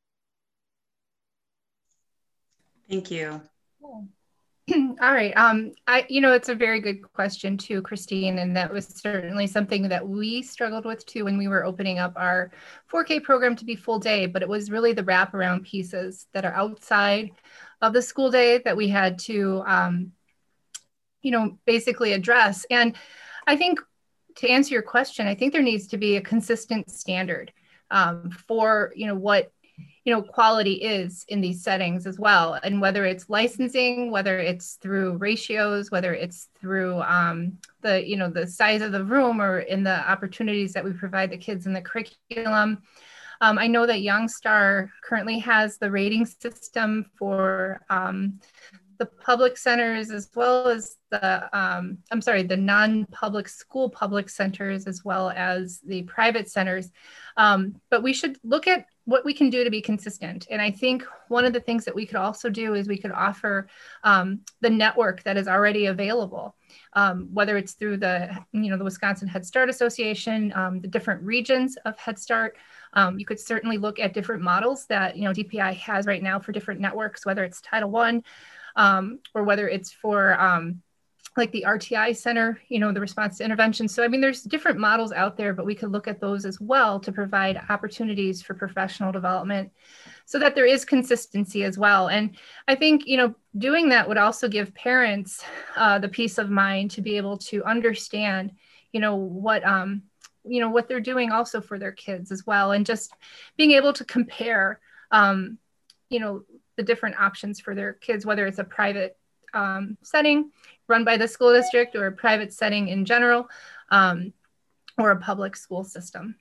Thank you. All right. Um, I, you know, it's a very good question too, Christine, and that was certainly something that we struggled with too when we were opening up our four K program to be full day, but it was really the wraparound pieces that are outside of the school day that we had to, um, you know, basically address. And I think to answer your question, I think there needs to be a consistent standard um, for, you know, what you know, quality is in these settings as well. And whether it's licensing, whether it's through ratios, whether it's through um, the, you know, the size of the room or in the opportunities that we provide the kids in the curriculum. Um, I know that Youngstar currently has the rating system for um, the public centers as well as the, um, I'm sorry, the non-public school public centers as well as the private centers. Um, but we should look at what we can do to be consistent. And I think one of the things that we could also do is we could offer um, the network that is already available, um, whether it's through the, you know, the Wisconsin Head Start Association, um, the different regions of Head Start. Um, you could certainly look at different models that, you know, D P I has right now for different networks, whether it's Title One, um, or whether it's for um, like the R T I Center, you know, the response to intervention. So, I mean, there's different models out there, but we could look at those as well to provide opportunities for professional development so that there is consistency as well. And I think, you know, doing that would also give parents uh, the peace of mind to be able to understand, you know, what, um, you know, what they're doing also for their kids as well. And just being able to compare, um, you know, the different options for their kids, whether it's a private um, setting run by the school district or a private setting in general, um, or a public school system.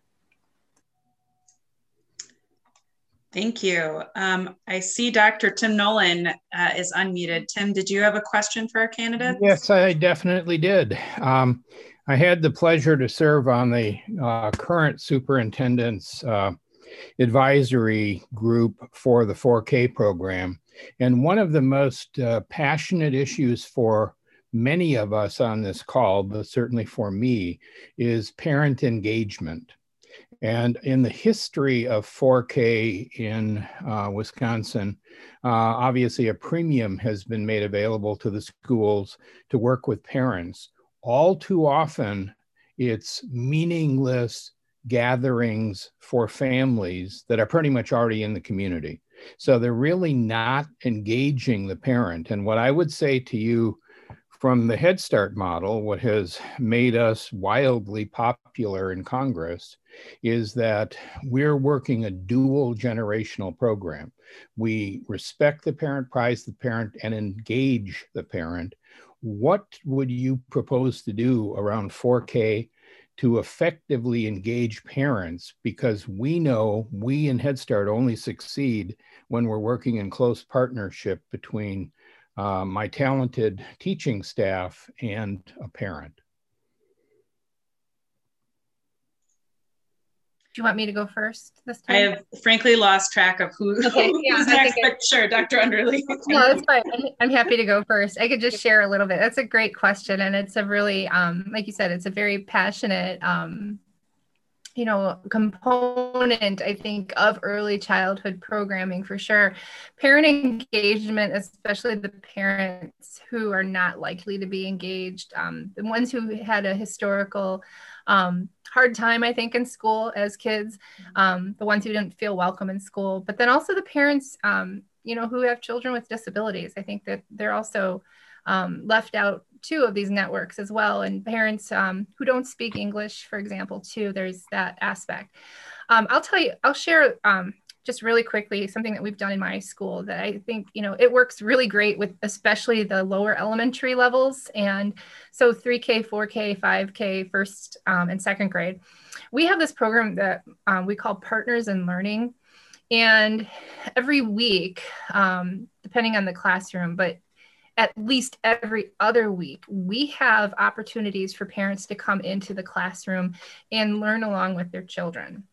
Thank you. Um, I see Doctor Tim Nolan uh, is unmuted. Tim, did you have a question for our candidates? Yes, I definitely did. Um, I had the pleasure to serve on the uh, current superintendent's uh, advisory group for the four K program. And one of the most uh, passionate issues for many of us on this call, but certainly for me, is parent engagement. And in the history of four K in uh, Wisconsin, uh, obviously a premium has been made available to the schools to work with parents. All too often, it's meaningless gatherings for families that are pretty much already in the community. So they're really not engaging the parent. And what I would say to you from the Head Start model, what has made us wildly popular in Congress is that we're working a dual generational program. We respect the parent, prize the parent, and engage the parent. What would you propose to do around four K to effectively engage parents? Because we know we in Head Start only succeed when we're working in close partnership between uh, my talented teaching staff, and a parent. Do you want me to go first this time? I have frankly lost track of who, okay, yeah, who's next, but sure, Doctor Underly. No, it's fine. I'm happy to go first. I could just share a little bit. That's a great question. And it's a really, um, like you said, it's a very passionate, um, you know, component, I think, of early childhood programming for sure. Parent engagement, especially the parents who are not likely to be engaged, um, the ones who had a historical um, hard time, I think, in school as kids, um, the ones who didn't feel welcome in school, but then also the parents, um, you know, who have children with disabilities. I think that they're also um, left out too of these networks as well. And parents um, who don't speak English, for example, too, there's that aspect. Um, I'll tell you, I'll share um, just really quickly something that we've done in my school that I think, you know, it works really great with especially the lower elementary levels. And so three K, four K, five K, first um, and second grade. We have this program that um, we call Partners in Learning. And every week, um, depending on the classroom, but at least every other week, we have opportunities for parents to come into the classroom and learn along with their children.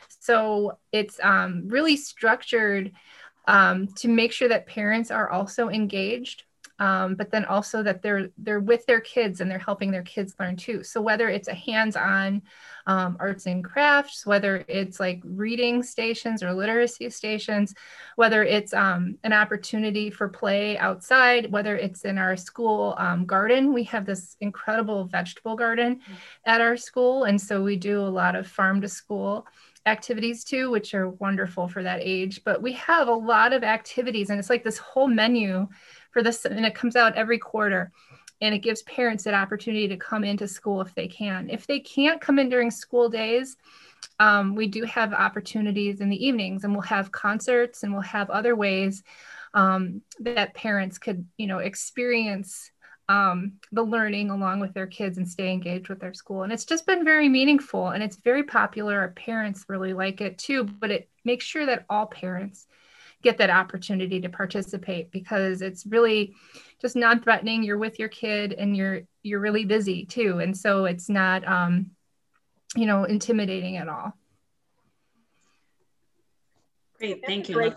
So it's um, really structured um, to make sure that parents are also engaged, um, but then also that they're they're with their kids and they're helping their kids learn too. So whether it's a hands-on um, arts and crafts, whether it's like reading stations or literacy stations, whether it's um, an opportunity for play outside, whether it's in our school um, garden. We have this incredible vegetable garden at our school. And so we do a lot of farm to school activities too, which are wonderful for that age. But we have a lot of activities, and it's like this whole menu for this, and it comes out every quarter. And it gives parents that opportunity to come into school if they can. If they can't come in during school days, um, we do have opportunities in the evenings, and we'll have concerts, and we'll have other ways um, that parents could, you know, experience um, the learning along with their kids and stay engaged with their school. And it's just been very meaningful, and it's very popular. Our parents really like it too, but it makes sure that all parents get that opportunity to participate, because it's really just non-threatening. You're with your kid and you're you're really busy too. And so it's not, um, you know, intimidating at all. Great, thank you. Great.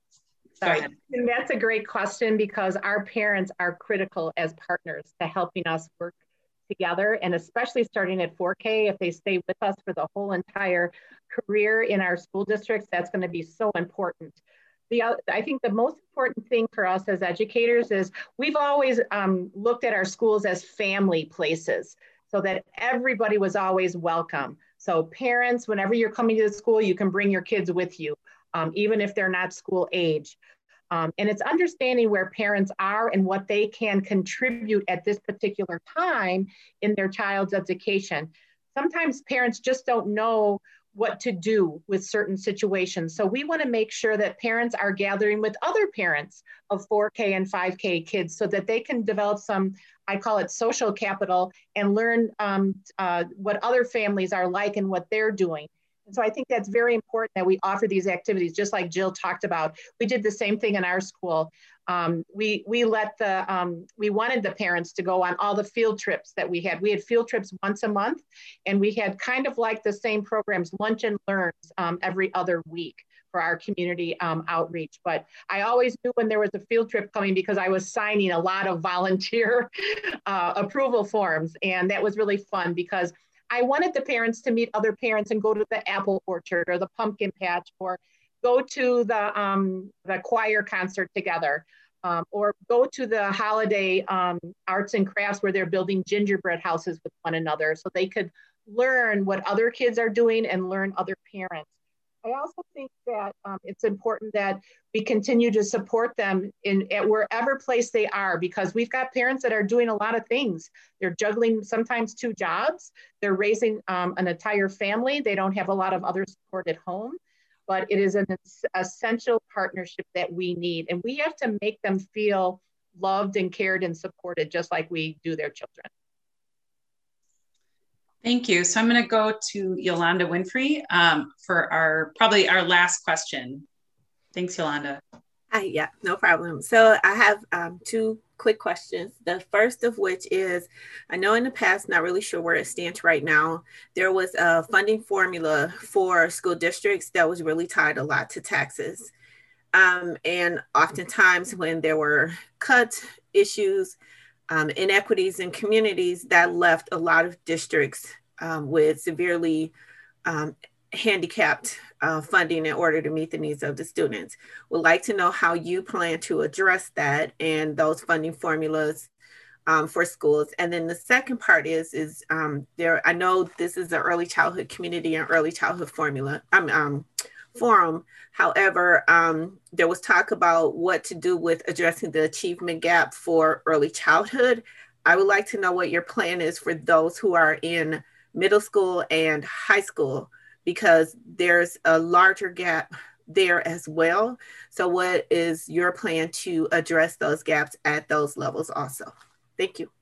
Sorry. And that's a great question, because our parents are critical as partners to helping us work together, and especially starting at four K, if they stay with us for the whole entire career in our school districts, that's going to be so important. The, I think the most important thing for us as educators is we've always um, looked at our schools as family places, so that everybody was always welcome. So parents, whenever you're coming to the school, you can bring your kids with you, um, even if they're not school age. Um, and it's understanding where parents are and what they can contribute at this particular time in their child's education. Sometimes parents just don't know what to do with certain situations. So we want to make sure that parents are gathering with other parents of four K and five K kids, so that they can develop some, I call it social capital, and learn um, uh, what other families are like and what they're doing. And so I think that's very important that we offer these activities, just like Jill talked about. We did the same thing in our school. Um, we we let the, um, we wanted the parents to go on all the field trips that we had. We had field trips once a month, and we had kind of like the same programs, lunch and learns, um, every other week for our community um, outreach. But I always knew when there was a field trip coming, because I was signing a lot of volunteer uh, approval forms. And that was really fun, because I wanted the parents to meet other parents and go to the apple orchard or the pumpkin patch, or go to the, um, the choir concert together, um, or go to the holiday um, arts and crafts where they're building gingerbread houses with one another, so they could learn what other kids are doing and learn other parents. I also think that um, it's important that we continue to support them in at wherever place they are, because we've got parents that are doing a lot of things. They're juggling sometimes two jobs. They're raising um, an entire family. They don't have a lot of other support at home, but it is an essential partnership that we need. And we have to make them feel loved and cared and supported, just like we do their children. Thank you. So I'm going to go to Yolanda Winfrey um, for our, probably our last question. Thanks, Yolanda. Uh, yeah, no problem. So I have um, two quick questions. The first of which is, I know in the past, not really sure where it stands right now, there was a funding formula for school districts that was really tied a lot to taxes. Um, and oftentimes when there were cut issues, um, inequities in communities, that left a lot of districts um, with severely um, handicapped uh, funding in order to meet the needs of the students. Would like to know how you plan to address that and those funding formulas um, for schools. And then the second part is, is um, there, I know this is the early childhood community and early childhood formula, um, um, forum. However, um, there was talk about what to do with addressing the achievement gap for early childhood. I would like to know what your plan is for those who are in middle school and high school, because there's a larger gap there as well. So what is your plan to address those gaps at those levels also? Thank you.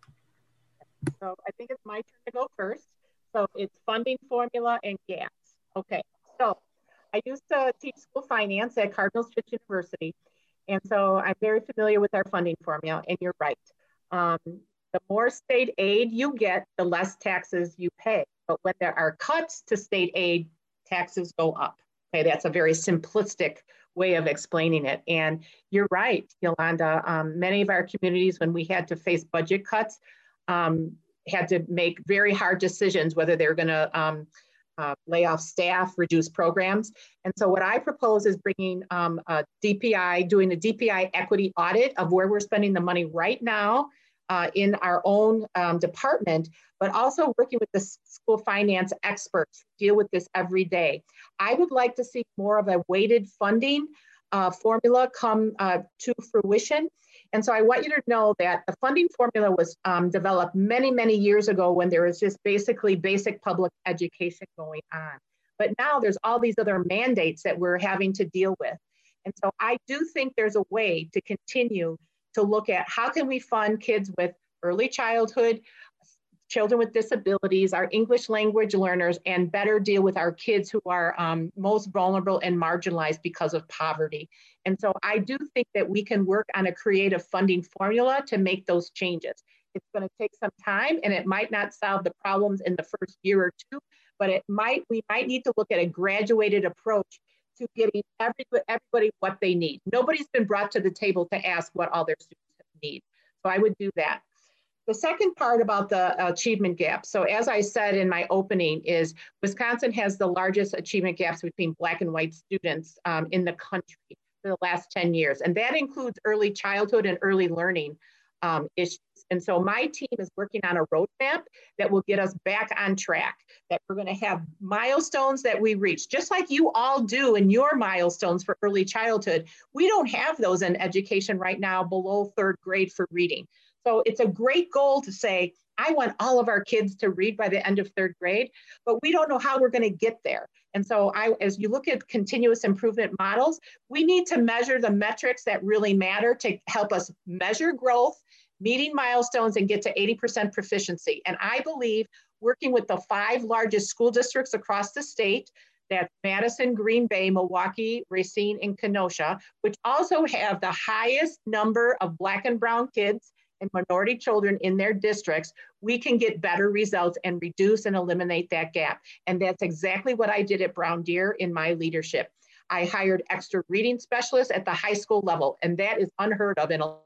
So I think it's my turn to go first. So it's funding formula and gaps. Okay, so I used to teach school finance at Cardinal Stritch University. And so I'm very familiar with our funding formula, and you're right. Um, the more state aid you get, the less taxes you pay. But when there are cuts to state aid, taxes go up. Okay, that's a very simplistic way of explaining it. And you're right, Yolanda. Um, many of our communities, when we had to face budget cuts, um, had to make very hard decisions whether they're going to um, uh, lay off staff, reduce programs. And so what I propose is bringing um, a D P I, doing a D P I equity audit of where we're spending the money right now uh, in our own um, department, but also working with the school finance experts who deal with this every day. I would like to see more of a weighted funding uh, formula come uh, to fruition. And so I want you to know that the funding formula was um, developed many, many years ago when there was just basically basic public education going on. But now there's all these other mandates that we're having to deal with. And so I do think there's a way to continue to look at how can we fund kids with early childhood, children with disabilities, our English language learners, and better deal with our kids who are um, most vulnerable and marginalized because of poverty. And so I do think that we can work on a creative funding formula to make those changes. It's going to take some time, and it might not solve the problems in the first year or two, but it might, we might need to look at a graduated approach to getting every, everybody what they need. Nobody's been brought to the table to ask what all their students need. So I would do that. The second part about the achievement gap. So as I said in my opening is Wisconsin has the largest achievement gaps between Black and white students um, in the country for the last ten years. And that includes early childhood and early learning um, issues. And so my team is working on a roadmap that will get us back on track, that we're going to have milestones that we reach, just like you all do in your milestones for early childhood. We don't have those in education right now below third grade for reading. So it's a great goal to say, I want all of our kids to read by the end of third grade, but we don't know how we're going to get there. And so I, as you look at continuous improvement models, we need to measure the metrics that really matter to help us measure growth, meeting milestones, and get to eighty percent proficiency. And I believe working with the five largest school districts across the state, that's Madison, Green Bay, Milwaukee, Racine, and Kenosha, which also have the highest number of Black and brown kids and minority children in their districts, we can get better results and reduce and eliminate that gap. And that's exactly what I did at Brown Deer in my leadership. I hired extra reading specialists at the high school level, and that is unheard of in a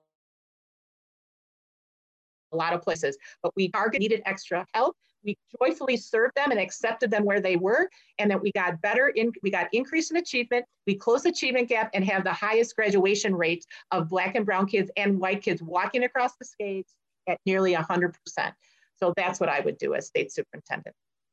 lot of places. But we targeted needed extra help. We joyfully served them and accepted them where they were, and that we got better, in, we got increase in achievement, we closed the achievement gap and have the highest graduation rates of Black and brown kids and white kids walking across the stage at nearly one hundred percent. So that's what I would do as state superintendent.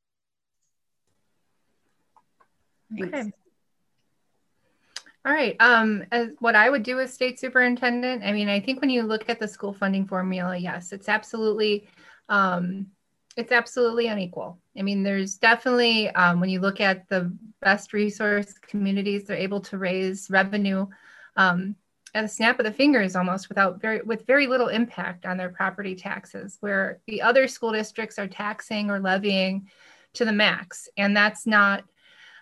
Okay. All right. Um, as what I would do as state superintendent, I mean, I think when you look at the school funding formula, yes, it's absolutely, um, it's absolutely unequal. I mean, there's definitely, um, when you look at the best resource communities, they're able to raise revenue um, at a snap of the fingers almost without very, with very little impact on their property taxes, where the other school districts are taxing or levying to the max. And that's not,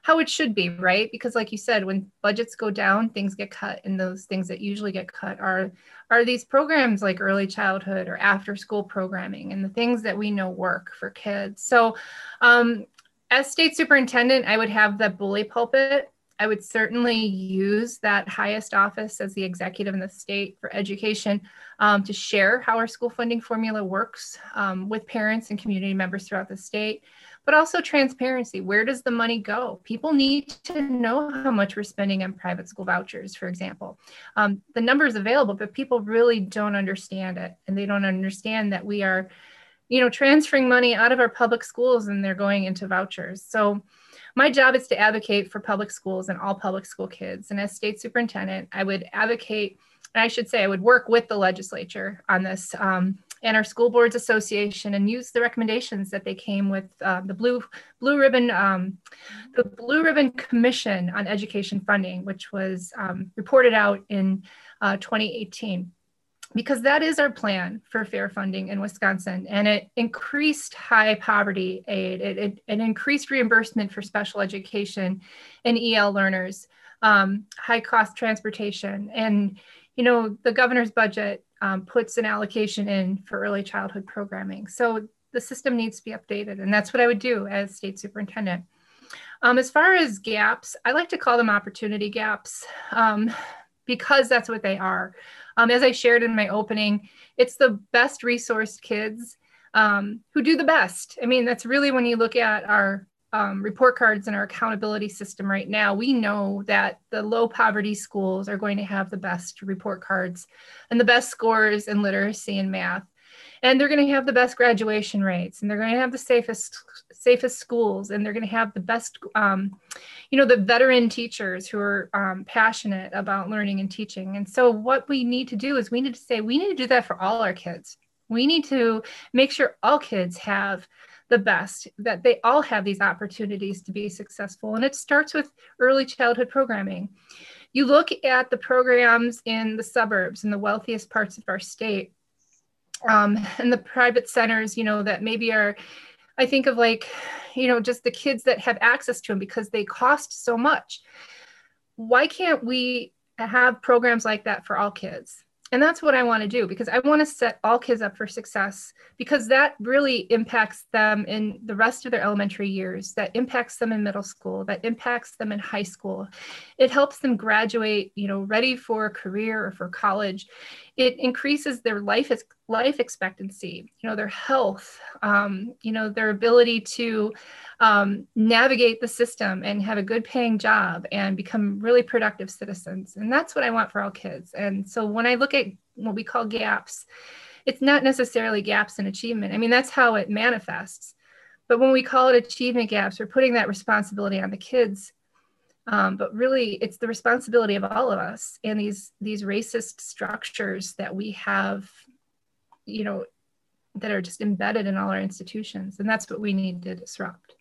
how it should be, right? Because like you said, when budgets go down, things get cut, and those things that usually get cut are are these programs like early childhood or after school programming and the things that we know work for kids. So um, as state superintendent, I would have the bully pulpit. I would certainly use that highest office as the executive in the state for education um, to share how our school funding formula works um, with parents and community members throughout the state, but also transparency. Where does the money go? People need to know how much we're spending on private school vouchers, for example. Um, the number is available, but people really don't understand it. And they don't understand that we are, you know, transferring money out of our public schools and they're going into vouchers. So my job is to advocate for public schools and all public school kids. And as state superintendent, I would advocate, and I should say I would work with the legislature on this um, and our school boards association and use the recommendations that they came with uh, the blue blue ribbon, um, the Blue Ribbon Commission on Education Funding, which was um, reported out in uh, twenty eighteen. Because that is our plan for fair funding in Wisconsin. And it increased high poverty aid, it, it, it increased reimbursement for special education and E L learners, um, high cost transportation. And, you know, the governor's budget um, puts an allocation in for early childhood programming. So the system needs to be updated. And that's what I would do as state superintendent. Um, as far as gaps, I like to call them opportunity gaps um, because that's what they are. Um, as I shared in my opening, it's the best resourced kids um, who do the best. I mean, that's really when you look at our um, report cards and our accountability system right now, we know that the low poverty schools are going to have the best report cards and the best scores in literacy and math. And they're going to have the best graduation rates, and they're going to have the safest, safest schools, and they're going to have the best, um, you know, the veteran teachers who are um, passionate about learning and teaching. And so what we need to do is we need to say, we need to do that for all our kids. We need to make sure all kids have the best, that they all have these opportunities to be successful. And it starts with early childhood programming. You look at the programs in the suburbs, in the wealthiest parts of our state, Um, and the private centers, you know, that maybe are, I think of like, you know, just the kids that have access to them because they cost so much. Why can't we have programs like that for all kids? And that's what I want to do, because I want to set all kids up for success, because that really impacts them in the rest of their elementary years, that impacts them in middle school, that impacts them in high school. It helps them graduate, you know, ready for a career or for college. It increases their life life expectancy, you know, their health, um, you know, their ability to um, navigate the system and have a good paying job and become really productive citizens. And that's what I want for all kids. And so when I look at what we call gaps, it's not necessarily gaps in achievement. I mean, that's how it manifests. But when we call it achievement gaps, we're putting that responsibility on the kids. Um, but really, it's the responsibility of all of us and these, these racist structures that we have, you know, that are just embedded in all our institutions. And that's what we need to disrupt.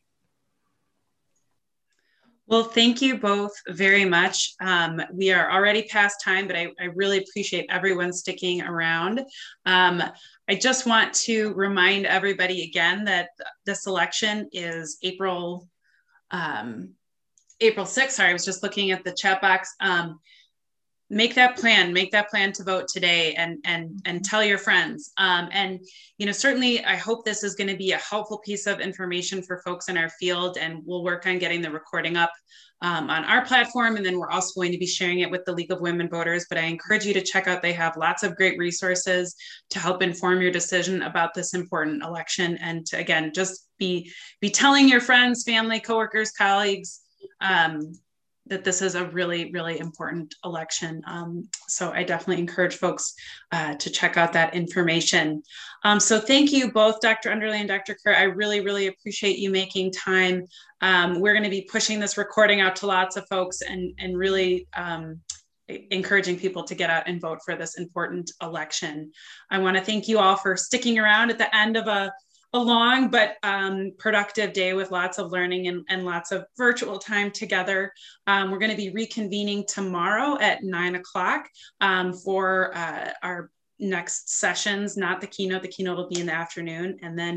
Well, thank you both very much. Um, we are already past time, but I, I really appreciate everyone sticking around. Um, I just want to remind everybody again that this election is April, um, April sixth. Sorry, I was just looking at the chat box. Um, make that plan, make that plan to vote today, and, and, and tell your friends. Um, and, you know, certainly I hope this is going to be a helpful piece of information for folks in our field, and we'll work on getting the recording up um, on our platform. And then we're also going to be sharing it with the League of Women Voters, but I encourage you to check out, they have lots of great resources to help inform your decision about this important election. And to, again, just be, be telling your friends, family, coworkers, colleagues, um, that this is a really, really important election. Um, so I definitely encourage folks uh, to check out that information. Um, so thank you both, Doctor Underley and Doctor Kerr. I really, really appreciate you making time. Um, we're gonna be pushing this recording out to lots of folks and, and really um, encouraging people to get out and vote for this important election. I wanna thank you all for sticking around at the end of a a long but um, productive day with lots of learning and, and lots of virtual time together. Um, we're going to be reconvening tomorrow at nine o'clock um, for uh, our next sessions, not the keynote. The keynote will be in the afternoon, and then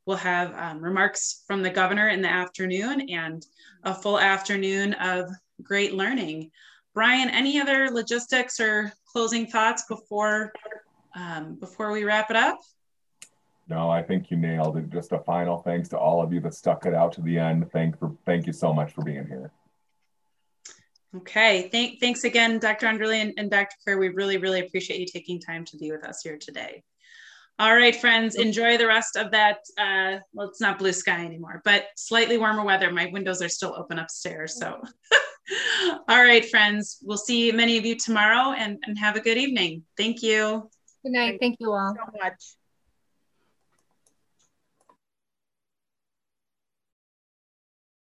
we'll have um, remarks from the governor in the afternoon and a full afternoon of great learning. Brian, any other logistics or closing thoughts before, um, before we wrap it up? No, I think you nailed it. Just a final thanks to all of you that stuck it out to the end. Thank, for, thank you so much for being here. Okay, thank, thanks again, Doctor Underly and, and Doctor Kerr. We really, really appreciate you taking time to be with us here today. All right, friends, enjoy the rest of that. Uh, well, it's not blue sky anymore, but slightly warmer weather. My windows are still open upstairs. So, all right, friends, we'll see many of you tomorrow, and, and have a good evening. Thank you. Good night. Thank you all. So much.